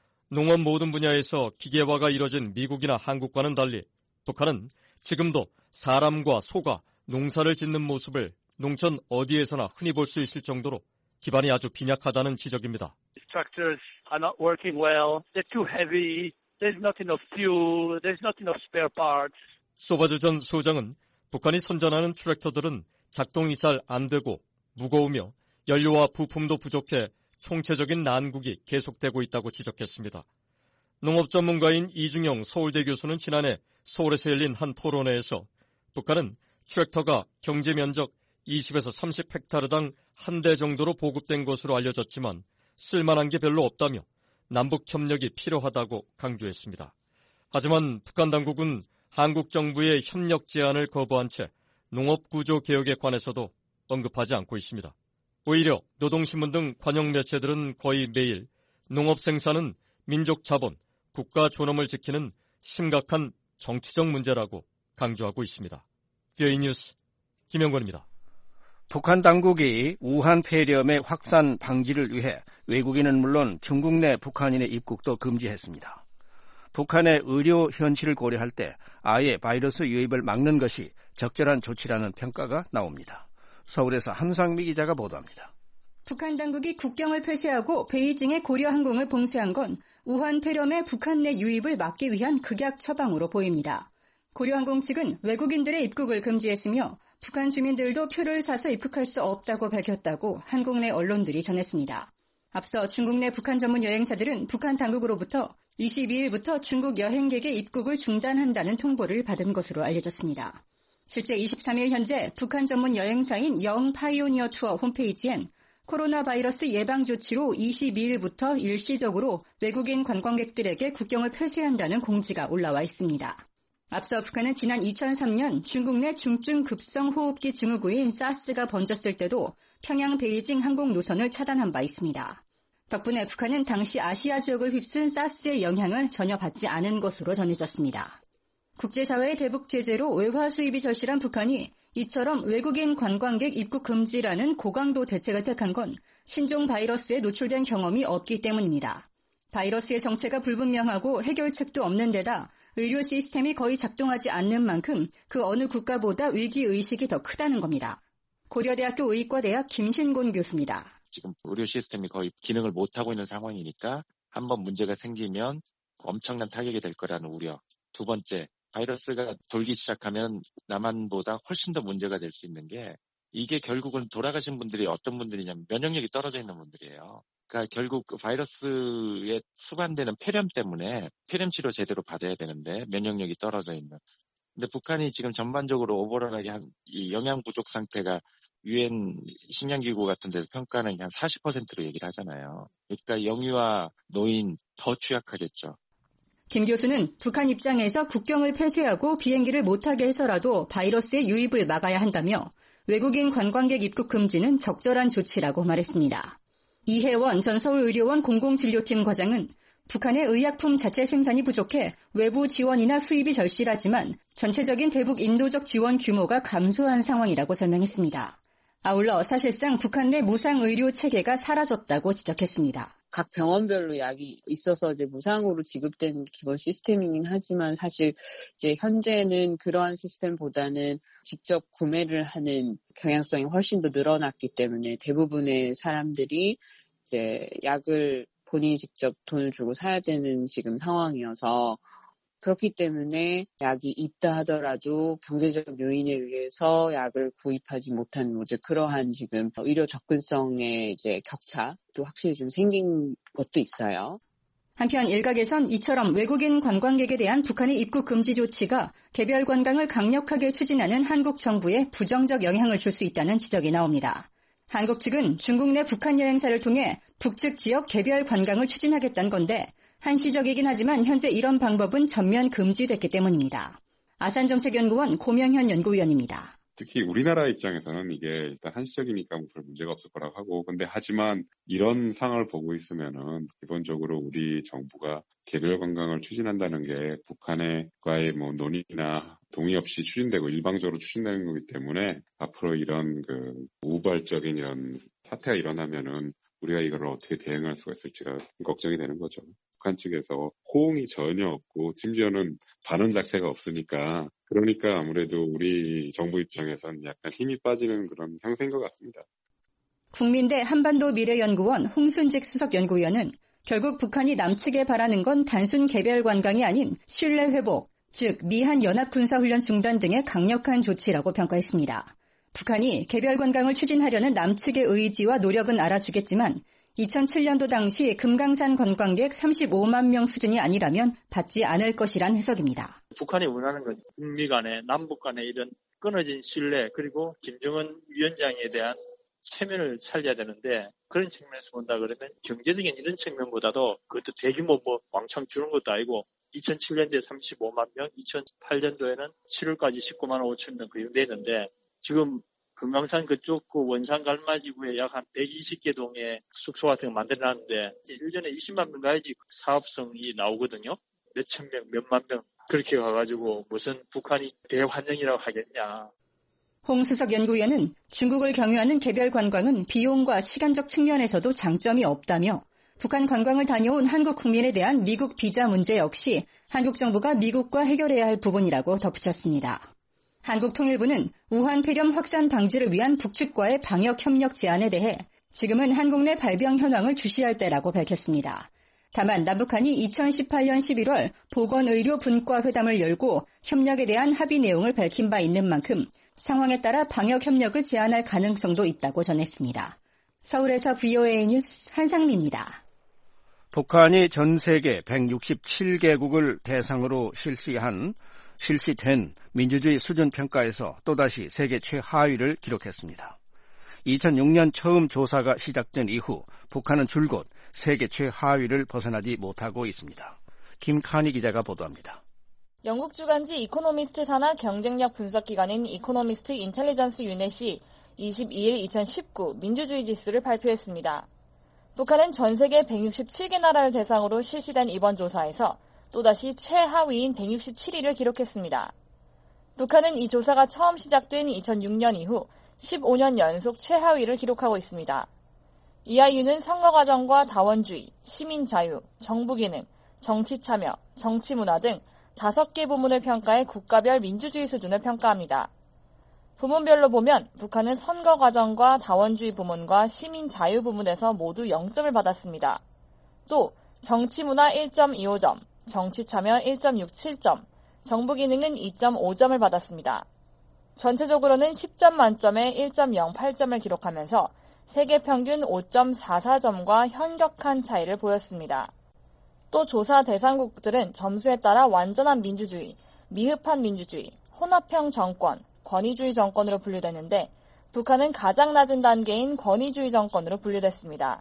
농업 모든 분야에서 기계화가 이뤄진 미국이나 한국과는 달리 북한은 지금도 사람과 소가 농사를 짓는 모습을 농촌 어디에서나 흔히 볼 수 있을 정도로 기반이 아주 빈약하다는 지적입니다. Tractors are not working well. They're too heavy. There's not enough fuel. There's not enough spare parts. 소바주 전 소장은 북한이 선전하는 트랙터들은 작동이 잘 안 되고 무거우며 연료와 부품도 부족해 총체적인 난국이 계속되고 있다고 지적했습니다. 농업 전문가인 이중영 서울대 교수는 지난해 서울에서 열린 한 토론회에서 북한은 트랙터가 경제 면적 이십에서 삼십 헥타르당 한 대 정도로 보급된 것으로 알려졌지만 쓸만한 게 별로 없다며 남북 협력이 필요하다고 강조했습니다. 하지만 북한 당국은 한국 정부의 협력 제안을 거부한 채 농업 구조 개혁에 관해서도 언급하지 않고 있습니다. 오히려 노동신문 등 관영 매체들은 거의 매일 농업 생산은 민족 자본, 국가 존엄을 지키는 심각한 정치적 문제라고 강조하고 있습니다. 비오이 뉴스 김영권입니다. 북한 당국이 우한 폐렴의 확산 방지를 위해 외국인은 물론 중국 내 북한인의 입국도 금지했습니다. 북한의 의료 현실을 고려할 때 아예 바이러스 유입을 막는 것이 적절한 조치라는 평가가 나옵니다. 서울에서 한상미 기자가 보도합니다. 북한 당국이 국경을 폐쇄하고 베이징의 고려항공을 봉쇄한 건 우한 폐렴의 북한 내 유입을 막기 위한 극약 처방으로 보입니다. 고려항공 측은 외국인들의 입국을 금지했으며 북한 주민들도 표를 사서 입국할 수 없다고 밝혔다고 한국 내 언론들이 전했습니다. 앞서 중국 내 북한 전문 여행사들은 북한 당국으로부터 이십이일부터 중국 여행객의 입국을 중단한다는 통보를 받은 것으로 알려졌습니다. 실제 이십삼일 현재 북한 전문 여행사인 영 파이오니어 투어 홈페이지엔 코로나 바이러스 예방 조치로 이십이일부터 일시적으로 외국인 관광객들에게 국경을 폐쇄한다는 공지가 올라와 있습니다. 앞서 북한은 지난 이천삼년 중국 내 중증 급성 호흡기 증후군인 사스가 번졌을 때도 평양 베이징 항공 노선을 차단한 바 있습니다. 덕분에 북한은 당시 아시아 지역을 휩쓴 사스의 영향을 전혀 받지 않은 것으로 전해졌습니다. 국제사회의 대북 제재로 외화 수입이 절실한 북한이 이처럼 외국인 관광객 입국 금지라는 고강도 대책을 택한 건 신종 바이러스에 노출된 경험이 없기 때문입니다. 바이러스의 정체가 불분명하고 해결책도 없는 데다 의료 시스템이 거의 작동하지 않는 만큼 그 어느 국가보다 위기의식이 더 크다는 겁니다. 고려대학교 의과대학 김신곤 교수입니다. 지금 의료 시스템이 거의 기능을 못하고 있는 상황이니까 한번 문제가 생기면 엄청난 타격이 될 거라는 우려. 두 번째, 바이러스가 돌기 시작하면 남한보다 훨씬 더 문제가 될 수 있는 게 이게 결국은 돌아가신 분들이 어떤 분들이냐면 면역력이 떨어져 있는 분들이에요. 그러니까 결국 그 바이러스에 수반되는 폐렴 때문에 폐렴 치료 제대로 받아야 되는데 면역력이 떨어져 있는. 근데 북한이 지금 전반적으로 오버롤하게 한 이 영양 부족 상태가 유엔 식량기구 같은 데서 평가는 한 사십 퍼센트로 얘기를 하잖아요. 그러니까 영유아, 노인 더 취약하겠죠. 김 교수는 북한 입장에서 국경을 폐쇄하고 비행기를 못하게 해서라도 바이러스의 유입을 막아야 한다며 외국인 관광객 입국 금지는 적절한 조치라고 말했습니다. 이혜원 전 서울의료원 공공진료팀 과장은 북한의 의약품 자체 생산이 부족해 외부 지원이나 수입이 절실하지만 전체적인 대북 인도적 지원 규모가 감소한 상황이라고 설명했습니다. 아울러 사실상 북한 내 무상 의료 체계가 사라졌다고 지적했습니다. 각 병원별로 약이 있어서 이제 무상으로 지급되는 기본 시스템이긴 하지만 사실 이제 현재는 그러한 시스템보다는 직접 구매를 하는 경향성이 훨씬 더 늘어났기 때문에 대부분의 사람들이 이제 약을 본인이 직접 돈을 주고 사야 되는 지금 상황이어서 그렇기 때문에 약이 있다 하더라도 경제적 요인에 의해서 약을 구입하지 못한 이제 그러한 지금 의료 접근성의 이제 격차도 확실히 좀 생긴 것도 있어요. 한편 일각에선 이처럼 외국인 관광객에 대한 북한의 입국 금지 조치가 개별 관광을 강력하게 추진하는 한국 정부에 부정적 영향을 줄 수 있다는 지적이 나옵니다. 한국 측은 중국 내 북한 여행사를 통해 북측 지역 개별 관광을 추진하겠다는 건데 한시적이긴 하지만 현재 이런 방법은 전면 금지됐기 때문입니다. 아산정책연구원 고명현 연구위원입니다. 특히 우리나라 입장에서는 이게 일단 한시적이니까 별 문제가 없을 거라고 하고, 근데 하지만 이런 상황을 보고 있으면은 기본적으로 우리 정부가 개별 관광을 추진한다는 게 북한과의 뭐 논의나 동의 없이 추진되고 일방적으로 추진되는 거기 때문에 앞으로 이런 그 우발적인 이런 사태가 일어나면은 우리가 이걸 어떻게 대응할 수가 있을지가 걱정이 되는 거죠. 북한 측에서 호응이 전혀 없고 심지어는 반응 자체가 없으니까, 그러니까 아무래도 우리 정부 입장에서는 약간 힘이 빠지는 그런 형세인 것 같습니다. 국민대 한반도 미래연구원 홍순직 수석연구위원은 결국 북한이 남측에 바라는 건 단순 개별 관광이 아닌 신뢰 회복, 즉 미한 연합군사훈련 중단 등의 강력한 조치라고 평가했습니다. 북한이 개별 관광을 추진하려는 남측의 의지와 노력은 알아주겠지만 이천칠 년도 당시 금강산 관광객 삼십오만 명 수준이 아니라면 받지 않을 것이란 해석입니다. 북한이 원하는 건 북미 간의 남북 간의 이런 끊어진 신뢰, 그리고 김정은 위원장에 대한 체면을 살려야 되는데, 그런 측면에서 본다 그러면 경제적인 이런 측면보다도 그것도 대규모 뭐 왕창 주는 것도 아니고 이천칠 년도에 삼십오만 명, 이천팔 년도에는 칠월까지 십구만 오천 명 그 정도 됐는데, 지금 금강산 그쪽 그 원산 갈마지구에 약 한 백이십 개 동의 숙소 같은 거 만들어놨는데 일 년에 이십만 명 가야지 사업성이 나오거든요. 몇천 명, 몇만 명 그렇게 가가지고 무슨 북한이 대환영이라고 하겠냐. 홍 수석 연구위원은 중국을 경유하는 개별 관광은 비용과 시간적 측면에서도 장점이 없다며 북한 관광을 다녀온 한국 국민에 대한 미국 비자 문제 역시 한국 정부가 미국과 해결해야 할 부분이라고 덧붙였습니다. 한국통일부는 우한 폐렴 확산 방지를 위한 북측과의 방역 협력 제안에 대해 지금은 한국 내 발병 현황을 주시할 때라고 밝혔습니다. 다만 남북한이 이천십팔 년 십일월 보건의료 분과 회담을 열고 협력에 대한 합의 내용을 밝힌 바 있는 만큼 상황에 따라 방역 협력을 제안할 가능성도 있다고 전했습니다. 서울에서 브이오에이 뉴스 한상미입니다. 북한이 전 세계 백육십칠 개국을 대상으로 실시한 실시된 민주주의 수준 평가에서 또다시 세계 최하위를 기록했습니다. 이천육 년 처음 조사가 시작된 이후 북한은 줄곧 세계 최하위를 벗어나지 못하고 있습니다. 김칸희 기자가 보도합니다. 영국 주간지 이코노미스트 산하 경쟁력 분석 기관인 이코노미스트 인텔리전스 유닛이 이십이 일 이천십구 민주주의 지수를 발표했습니다. 북한은 전 세계 백육십칠 개 나라를 대상으로 실시된 이번 조사에서 또다시 최하위인 백육십칠 위를 기록했습니다. 북한은 이 조사가 처음 시작된 이천육 년 이후 십오 년 연속 최하위를 기록하고 있습니다. 이아이유는 선거 과정과 다원주의, 시민 자유, 정부 기능, 정치 참여, 정치 문화 등 다섯 개 부문을 평가해 국가별 민주주의 수준을 평가합니다. 부문별로 보면 북한은 선거 과정과 다원주의 부문과 시민 자유 부문에서 모두 영 점을 받았습니다. 또 정치 문화 일 점 이오 점, 정치 참여 일 점 육칠 점, 정부 기능은 이 점 오 점을 받았습니다. 전체적으로는 십 점 만점에 일 점 영팔 점을 기록하면서 세계 평균 오 점 사사 점과 현격한 차이를 보였습니다. 또 조사 대상국들은 점수에 따라 완전한 민주주의, 미흡한 민주주의, 혼합형 정권, 권위주의 정권으로 분류되는데 북한은 가장 낮은 단계인 권위주의 정권으로 분류됐습니다.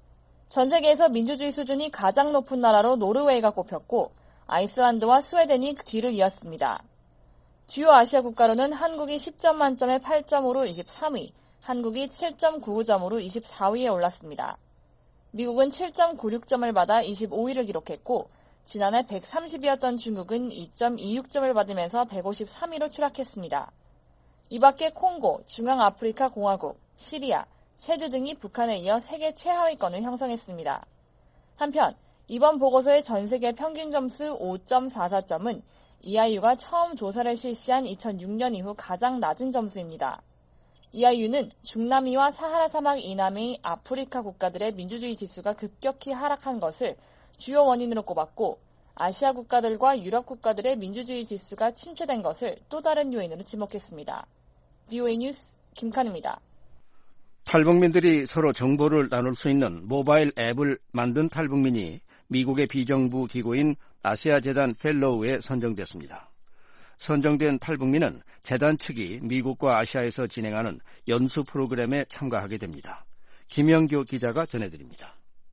전 세계에서 민주주의 수준이 가장 높은 나라로 노르웨이가 꼽혔고 아이슬란드와 스웨덴이 뒤를 이었습니다. 주요 아시아 국가로는 한국이 십 점 만점에 팔 점 오로 이십삼 위, 한국이 칠 점 구오 점으로 이십사 위에 올랐습니다. 미국은 칠 점 구육 점을 받아 이십오 위를 기록했고 지난해 백삼십 위였던 중국은 이 점 이육 점을 받으면서 백오십삼 위로 추락했습니다. 이 밖에 콩고, 중앙아프리카 공화국, 시리아, 체드 등이 북한에 이어 세계 최하위권을 형성했습니다. 한편 이번 보고서의 전 세계 평균 점수 오 점 사사 점은 이아이유가 처음 조사를 실시한 이천육 년 이후 가장 낮은 점수입니다. 이아이유는 중남미와 사하라 사막 이남의 아프리카 국가들의 민주주의 지수가 급격히 하락한 것을 주요 원인으로 꼽았고 아시아 국가들과 유럽 국가들의 민주주의 지수가 침체된 것을 또 다른 요인으로 지목했습니다. 브이오에이 뉴스 김칸입니다. 탈북민들이 서로 정보를 나눌 수 있는 모바일 앱을 만든 탈북민이 미국의 비정부 기구인 아시아재단 펠로우에 선정됐습니다. 선정된 탈북민은 재단 측이 미국과 아시아에서 진행하는 연수 프로그램에 참가하게 됩니다. 김영교 기자가 전해드립니다.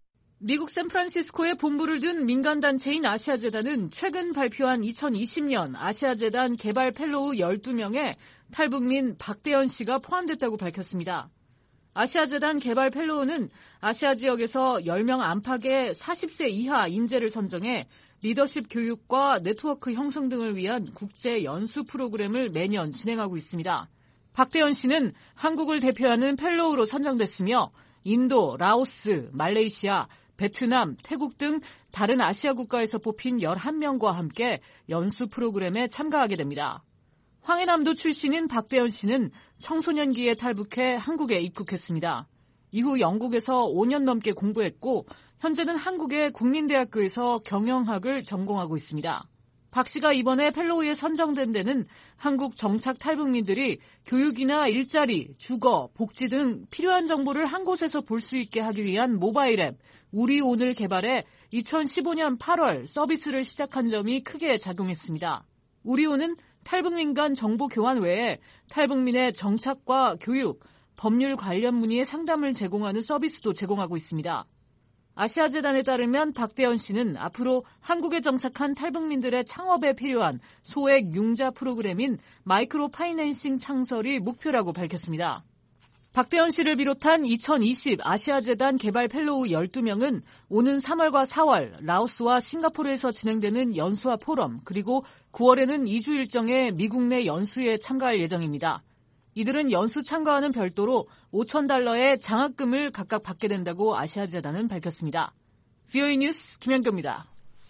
미국 샌프란시스코에 본부를 둔 민간단체인 아시아재단은 최근 발표한 이천이십 년 아시아재단 개발 펠로우 열두 명에 탈북민 박대현 씨가 포함됐다고 밝혔습니다. 아시아재단 개발 펠로우는 아시아 지역에서 열 명 안팎의 사십 세 이하 인재를 선정해 리더십 교육과 네트워크 형성 등을 위한 국제 연수 프로그램을 매년 진행하고 있습니다. 박대현 씨는 한국을 대표하는 펠로우로 선정됐으며 인도, 라오스, 말레이시아, 베트남, 태국 등 다른 아시아 국가에서 뽑힌 열한 명과 함께 연수 프로그램에 참가하게 됩니다. 황해남도 출신인 박대현 씨는 청소년기에 탈북해 한국에 입국했습니다. 이후 영국에서 오 년 넘게 공부했고 현재는 한국의 국민대학교에서 경영학을 전공하고 있습니다. 박 씨가 이번에 펠로우에 선정된 데는 한국 정착 탈북민들이 교육이나 일자리, 주거, 복지 등 필요한 정보를 한 곳에서 볼 수 있게 하기 위한 모바일 앱 우리 오늘 개발에 이천십오 년 팔월 서비스를 시작한 점이 크게 작용했습니다. 우리 오는 탈북민 간 정보 교환 외에 탈북민의 정착과 교육, 법률 관련 문의의 상담을 제공하는 서비스도 제공하고 있습니다. 아시아재단에 따르면 박대현 씨는 앞으로 한국에 정착한 탈북민들의 창업에 필요한 소액 융자 프로그램인 마이크로 파이낸싱 창설이 목표라고 밝혔습니다. 박대현 씨를 비롯한 이천이십 아시아재단 개발 펠로우 열두 명은 오는 삼월과 사월 라오스와 싱가포르에서 진행되는 연수와 포럼 그리고 구월에는 이 주 일정의 미국 내 연수에 참가할 예정입니다. 이들은 연수 참가와는 별도로 오천 달러의 장학금을 각각 받게 된다고 아시아재단은 밝혔습니다. 브이오이 뉴스 김현교입니다.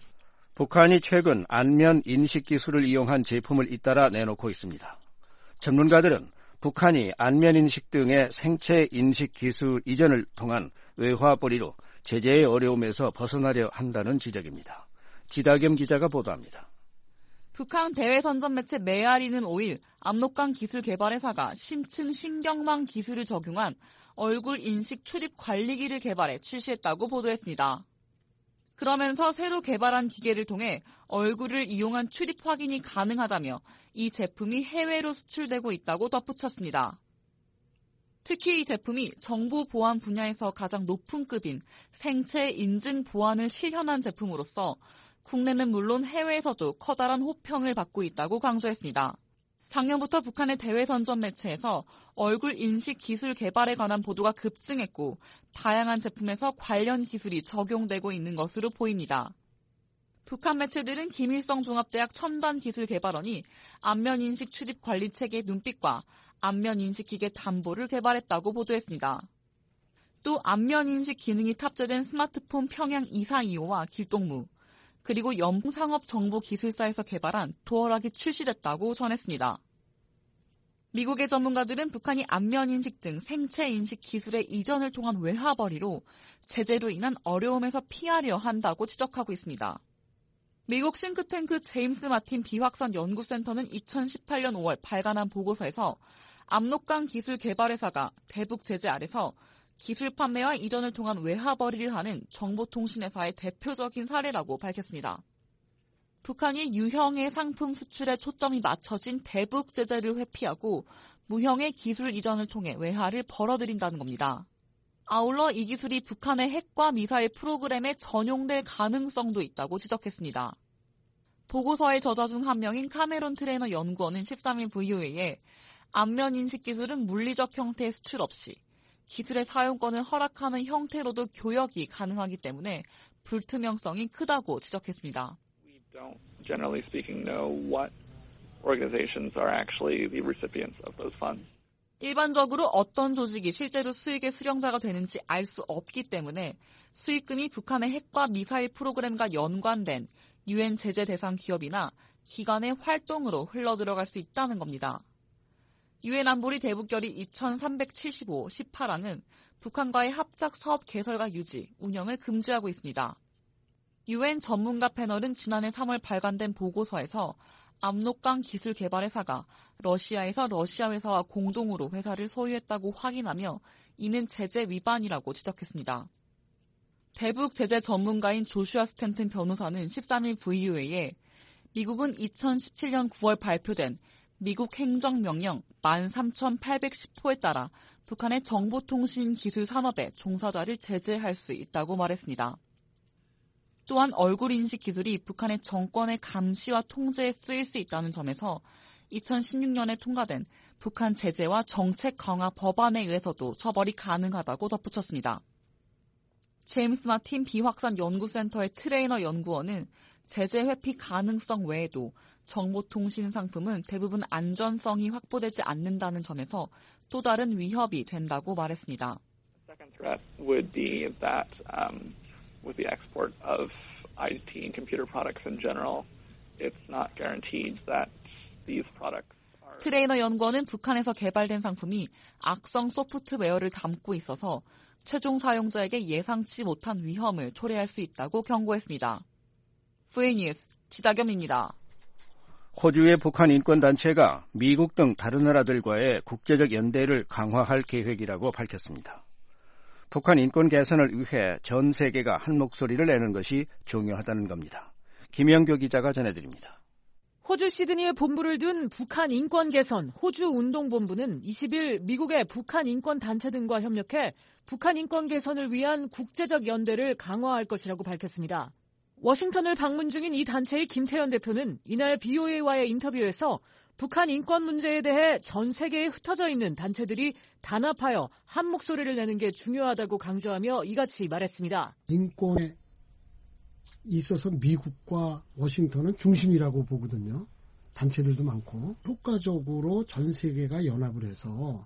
북한이 최근 안면 인식 기술을 이용한 제품을 잇따라 내놓고 있습니다. 전문가들은 북한이 안면 인식 등의 생체 인식 기술 이전을 통한 외화 벌이로 제재의 어려움에서 벗어나려 한다는 지적입니다. 지다겸 기자가 보도합니다. 북한 대외선전 매체 메아리는 오 일 압록강 기술 개발 회사가 심층 신경망 기술을 적용한 얼굴 인식 출입 관리기를 개발해 출시했다고 보도했습니다. 그러면서 새로 개발한 기계를 통해 얼굴을 이용한 출입 확인이 가능하다며 이 제품이 해외로 수출되고 있다고 덧붙였습니다. 특히 이 제품이 정보 보안 분야에서 가장 높은 급인 생체 인증 보안을 실현한 제품으로서 국내는 물론 해외에서도 커다란 호평을 받고 있다고 강조했습니다. 작년부터 북한의 대외선전 매체에서 얼굴 인식 기술 개발에 관한 보도가 급증했고 다양한 제품에서 관련 기술이 적용되고 있는 것으로 보입니다. 북한 매체들은 김일성 종합대학 첨단기술개발원이 안면인식 출입 관리체계 눈빛과 안면인식 기계 담보를 개발했다고 보도했습니다. 또 안면인식 기능이 탑재된 스마트폰 평양 이사이오와 길동무, 그리고 연봉상업정보기술사에서 개발한 도어락이 출시됐다고 전했습니다. 미국의 전문가들은 북한이 안면인식 등 생체인식 기술의 이전을 통한 외화벌이로 제재로 인한 어려움에서 피하려 한다고 지적하고 있습니다. 미국 싱크탱크 제임스 마틴 비확산 연구센터는 이천십팔 년 오월 발간한 보고서에서 압록강 기술개발회사가 대북 제재 아래서 기술 판매와 이전을 통한 외화벌이를 하는 정보통신회사의 대표적인 사례라고 밝혔습니다. 북한이 유형의 상품 수출에 초점이 맞춰진 대북 제재를 회피하고 무형의 기술 이전을 통해 외화를 벌어들인다는 겁니다. 아울러 이 기술이 북한의 핵과 미사일 프로그램에 전용될 가능성도 있다고 지적했습니다. 보고서의 저자 중 한 명인 카메론 트레이너 연구원은 십삼 일 브이오에이에 안면인식 기술은 물리적 형태의 수출 없이 기술의 사용권을 허락하는 형태로도 교역이 가능하기 때문에 불투명성이 크다고 지적했습니다. We don't, generally speaking, know what organizations are actually the recipients of those funds. 일반적으로 어떤 조직이 실제로 수익의 수령자가 되는지 알 수 없기 때문에 수익금이 북한의 핵과 미사일 프로그램과 연관된 유엔 제재 대상 기업이나 기관의 활동으로 흘러들어갈 수 있다는 겁니다. 유엔 안보리 대북결의 이천삼백칠십오 십팔 항은 북한과의 합작 사업 개설과 유지, 운영을 금지하고 있습니다. 유엔 전문가 패널은 지난해 삼월 발간된 보고서에서 압록강 기술개발회사가 러시아에서 러시아 회사와 공동으로 회사를 소유했다고 확인하며 이는 제재 위반이라고 지적했습니다. 대북 제재 전문가인 조슈아 스탠튼 변호사는 십삼 일 브이오에이에 미국은 이천십칠 년 구월 발표된 미국 행정명령 만 삼천팔백십 호에 따라 북한의 정보통신 기술 산업의 종사자를 제재할 수 있다고 말했습니다. 또한 얼굴 인식 기술이 북한의 정권의 감시와 통제에 쓰일 수 있다는 점에서 이천십육 년에 통과된 북한 제재와 정책 강화 법안에 의해서도 처벌이 가능하다고 덧붙였습니다. 제임스 마틴 비확산 연구센터의 트레이너 연구원은 제재 회피 가능성 외에도 정보통신 상품은 대부분 안전성이 확보되지 않는다는 점에서 또 다른 위협이 된다고 말했습니다. Second threat would be that um, with the export of I T and computer products in general, it's not guaranteed that these products are... 트레이너 연구원은 북한에서 개발된 상품이 악성 소프트웨어를 담고 있어서 최종 사용자에게 예상치 못한 위험을 초래할 수 있다고 경고했습니다. 브이뉴스 지다겸입니다. 호주의 북한 인권단체가 미국 등 다른 나라들과의 국제적 연대를 강화할 계획이라고 밝혔습니다. 북한 인권 개선을 위해 전 세계가 한 목소리를 내는 것이 중요하다는 겁니다. 김영교 기자가 전해드립니다. 호주 시드니에 본부를 둔 북한 인권 개선 호주 운동본부는 이십 일 미국의 북한 인권 단체 등과 협력해 북한 인권 개선을 위한 국제적 연대를 강화할 것이라고 밝혔습니다. 워싱턴을 방문 중인 이 단체의 김태현 대표는 이날 비오에이와의 인터뷰에서 북한 인권 문제에 대해 전 세계에 흩어져 있는 단체들이 단합하여 한 목소리를 내는 게 중요하다고 강조하며 이같이 말했습니다. 인권에 있어서 미국과 워싱턴은 중심이라고 보거든요. 단체들도 많고 효과적으로 전 세계가 연합을 해서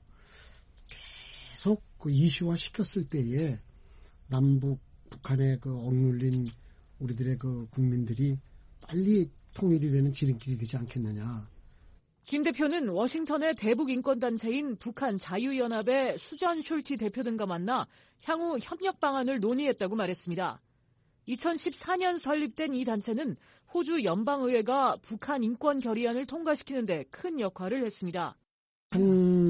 계속 그 이슈화 시켰을 때에 남북 북한의 그 억눌린 우리들의 그 국민들이 빨리 통일이 되는 지름길이 되지 않겠느냐. 김 대표는 워싱턴의 대북 인권단체인 북한 자유연합의 수전 숄티 대표 등과 만나 향후 협력 방안을 논의했다고 말했습니다. 이천십사 년 설립된 이 단체는 호주 연방의회가 북한 인권 결의안을 통과시키는 데 큰 역할을 했습니다. 한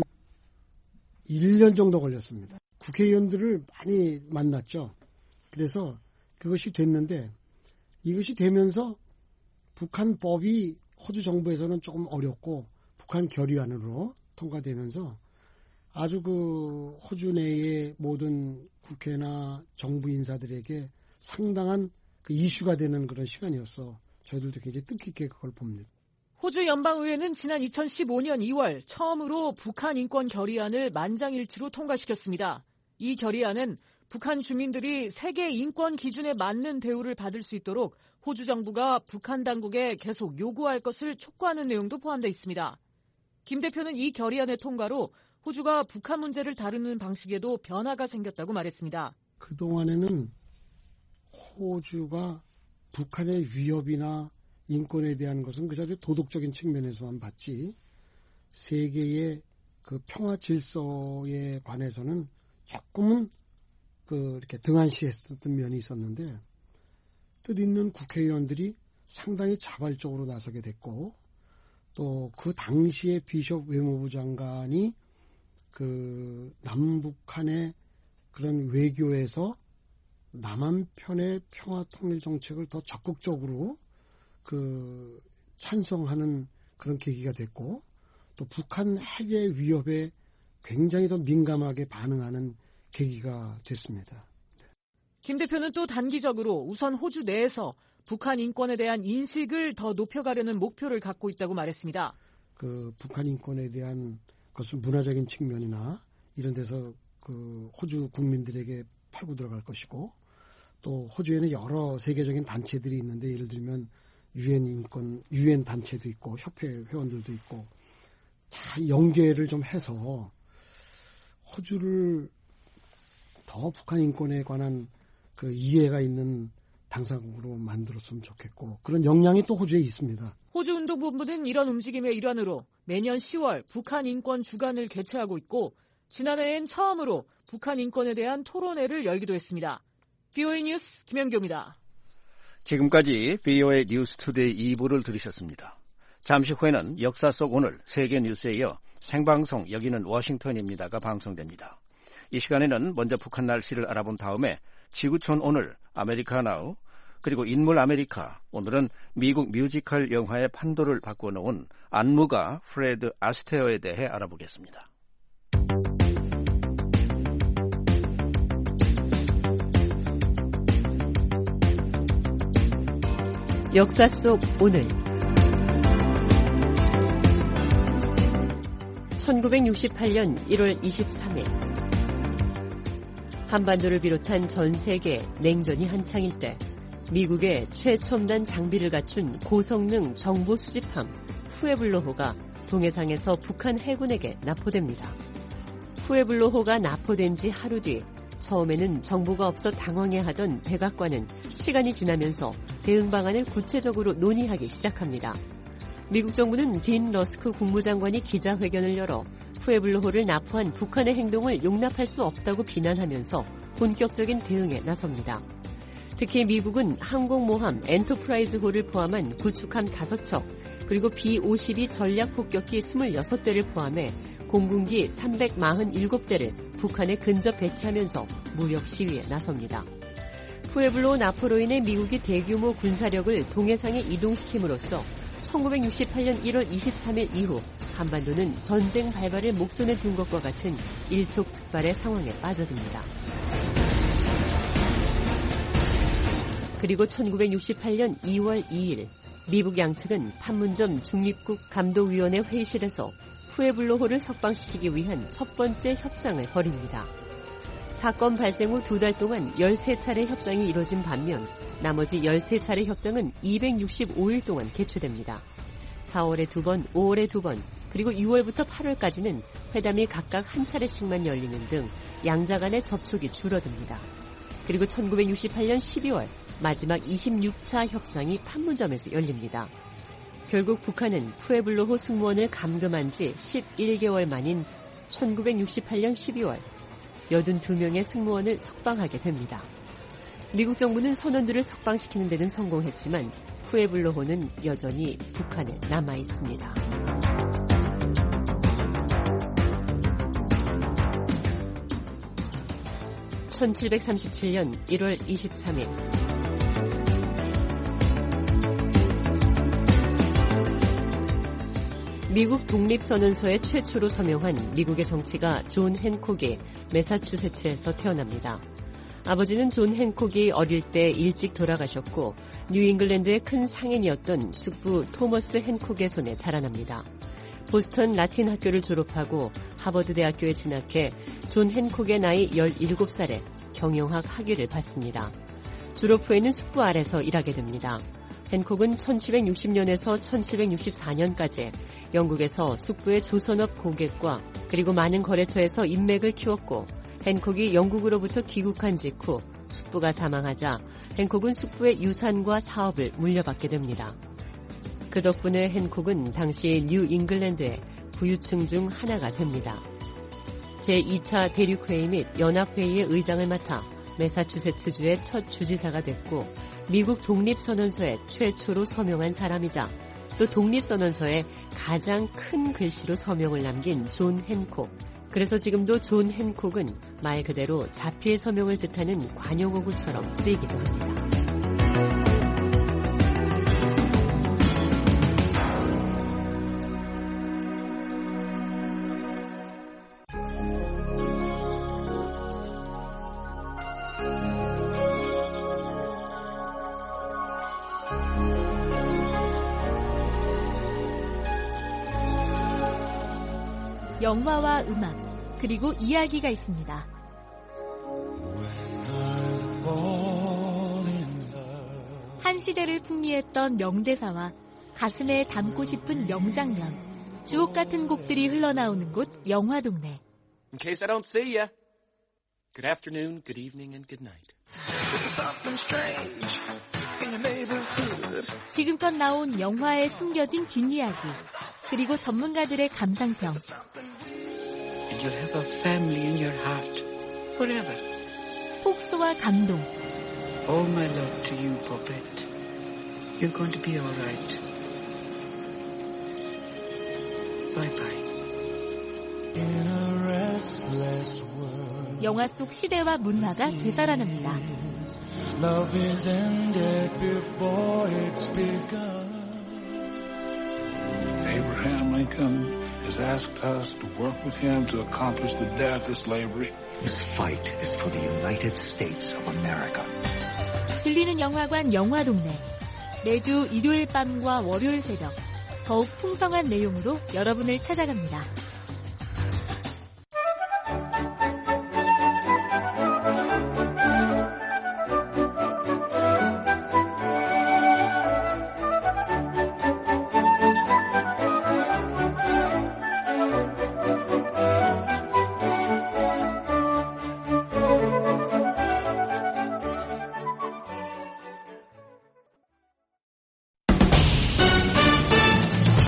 일 년 정도 걸렸습니다. 국회의원들을 많이 만났죠. 그래서 그것이 됐는데 이것이 되면서 북한 법이 호주 정부에서는 조금 어렵고 북한 결의안으로 통과되면서 아주 그 호주 내의 모든 국회나 정부 인사들에게 상당한 그 이슈가 되는 그런 시간이었어. 저희들도 굉장히 뜻깊게 그걸 봅니다. 호주 연방의회는 지난 이천십오 년 이월 처음으로 북한 인권 결의안을 만장일치로 통과시켰습니다. 이 결의안은 북한 주민들이 세계 인권 기준에 맞는 대우를 받을 수 있도록 호주 정부가 북한 당국에 계속 요구할 것을 촉구하는 내용도 포함되어 있습니다. 김 대표는 이 결의안의 통과로 호주가 북한 문제를 다루는 방식에도 변화가 생겼다고 말했습니다. 그동안에는 호주가 북한의 위협이나 인권에 대한 것은 그저 도덕적인 측면에서만 봤지 세계의 그 평화 질서에 관해서는 조금은 그 이렇게 등한시했던 면이 있었는데 뜻있는 국회의원들이 상당히 자발적으로 나서게 됐고 또 그 당시에 비숍 외무부 장관이 그 남북한의 그런 외교에서 남한 편의 평화 통일 정책을 더 적극적으로 그 찬성하는 그런 계기가 됐고 또 북한 핵의 위협에 굉장히 더 민감하게 반응하는 계기가 됐습니다. 김 대표는 또 단기적으로 우선 호주 내에서 북한 인권에 대한 인식을 더 높여가려는 목표를 갖고 있다고 말했습니다. 그 북한 인권에 대한 것을 문화적인 측면이나 이런 데서 그 호주 국민들에게 팔고 들어갈 것이고 또 호주에는 여러 세계적인 단체들이 있는데 예를 들면 유엔 인권, 유엔 단체도 있고 협회 회원들도 있고 다 연계를 좀 해서 호주를 더 북한 인권에 관한 그 이해가 있는 당사국으로 만들었으면 좋겠고 그런 역량이 또 호주에 있습니다. 호주 운동본부는 이런 움직임의 일환으로 매년 시월 북한 인권 주간을 개최하고 있고 지난해엔 처음으로 북한 인권에 대한 토론회를 열기도 했습니다. 비오에이 뉴스 김현교입니다. 지금까지 비오에이 뉴스투데이 이 부를 들으셨습니다. 잠시 후에는 역사 속 오늘 세계 뉴스에 이어 생방송 여기는 워싱턴입니다가 방송됩니다. 이 시간에는 먼저 북한 날씨를 알아본 다음에 지구촌 오늘 아메리카 나우 그리고 인물 아메리카 오늘은 미국 뮤지컬 영화의 판도를 바꿔놓은 안무가 프레드 아스테어에 대해 알아보겠습니다. 역사 속 오늘 천구백육십팔 년 일월 이십삼일 한반도를 비롯한 전 세계 냉전이 한창일 때 미국의 최첨단 장비를 갖춘 고성능 정보 수집함 푸에블로호가 동해상에서 북한 해군에게 납포됩니다. 푸에블로호가 납포된 지 하루 뒤 처음에는 정보가 없어 당황해하던 백악관은 시간이 지나면서 대응 방안을 구체적으로 논의하기 시작합니다. 미국 정부는 딘 러스크 국무장관이 기자회견을 열어 푸에블로호를 납포한 북한의 행동을 용납할 수 없다고 비난하면서 본격적인 대응에 나섭니다. 특히 미국은 항공모함 엔터프라이즈호를 포함한 구축함 다섯 척, 그리고 비 오십이 전략폭격기 이십육 대를 포함해 공군기 삼백사십칠 대를 북한에 근접 배치하면서 무력 시위에 나섭니다. 푸에블로호 납포로 인해 미국이 대규모 군사력을 동해상에 이동시킴으로써 천구백육십팔 년 일월 이십삼일 이후 한반도는 전쟁 발발을 목전에 둔 것과 같은 일촉즉발의 상황에 빠져듭니다. 그리고 천구백육십팔 년 이월 이일 미국 양측은 판문점 중립국 감독위원회 회의실에서 푸에블로호를 석방시키기 위한 첫 번째 협상을 벌입니다. 사건 발생 후 두 달 동안 열세 차례 협상이 이뤄진 반면 나머지 열세 차례 협상은 이백육십오일 동안 개최됩니다. 사월에 두 번, 오월에 두 번, 그리고 유월부터 팔월까지는 회담이 각각 한 차례씩만 열리는 등 양자 간의 접촉이 줄어듭니다. 그리고 천구백육십팔 년 십이월 마지막 이십육 차 협상이 판문점에서 열립니다. 결국 북한은 푸에블로호 승무원을 감금한 지 십일 개월 만인 천구백육십팔 년 십이월 팔십이 명의 승무원을 석방하게 됩니다. 미국 정부는 선원들을 석방시키는 데는 성공했지만 푸에블로호는 여전히 북한에 남아 있습니다. 천칠백삼십칠 년 일월 이십삼일 미국 독립선언서에 최초로 서명한 미국의 정치가 존 핸콕이 매사추세츠에서 태어납니다. 아버지는 존 핸콕이 어릴 때 일찍 돌아가셨고 뉴잉글랜드의 큰 상인이었던 숙부 토머스 핸콕의 손에 자라납니다. 보스턴 라틴 학교를 졸업하고 하버드 대학교에 진학해 존 핸콕의 나이 열일곱 살에 경영학 학위를 받습니다. 졸업 후에는 숙부 아래서 일하게 됩니다. 핸콕은 천칠백육십 년에서 천칠백육십사 년까지 영국에서 숙부의 조선업 고객과 그리고 많은 거래처에서 인맥을 키웠고 핸콕이 영국으로부터 귀국한 직후 숙부가 사망하자 핸콕은 숙부의 유산과 사업을 물려받게 됩니다. 그 덕분에 핸콕은 당시 뉴잉글랜드의 부유층 중 하나가 됩니다. 제이 차 대륙회의 및 연합회의의 의장을 맡아 매사추세츠주의 첫 주지사가 됐고 미국 독립선언서에 최초로 서명한 사람이자 또 독립선언서에 가장 큰 글씨로 서명을 남긴 존 핸콕. 그래서 지금도 존 핸콕은 말 그대로 자필 서명을 뜻하는 관용어구처럼 쓰이기도 합니다. 영화와 음악, 그리고 이야기가 있습니다. 한 시대를 풍미했던 명대사와 가슴에 담고 싶은 명장면, 주옥 같은 곡들이 흘러나오는 곳 영화동네. In case I don't see ya. Good afternoon, good evening, and good night. 지금껏 나온 영화에 숨겨진 뒷이야기, 그리고 전문가들의 감상평. And you'll have a family in your heart forever. 폭소와 감동. All my love to you, Poppet. You're going to be all right. Bye bye. In a restless world. 영화 속 시대와 문화가 되살아납니다. Love is ended before it's begun. Abraham Lincoln has asked us to work with him to accomplish the death of slavery. This fight is for the United States of America. 들리는 영화관 영화동네. 매주 일요일 밤과 월요일 새벽 더욱 풍성한 내용으로 여러분을 찾아갑니다.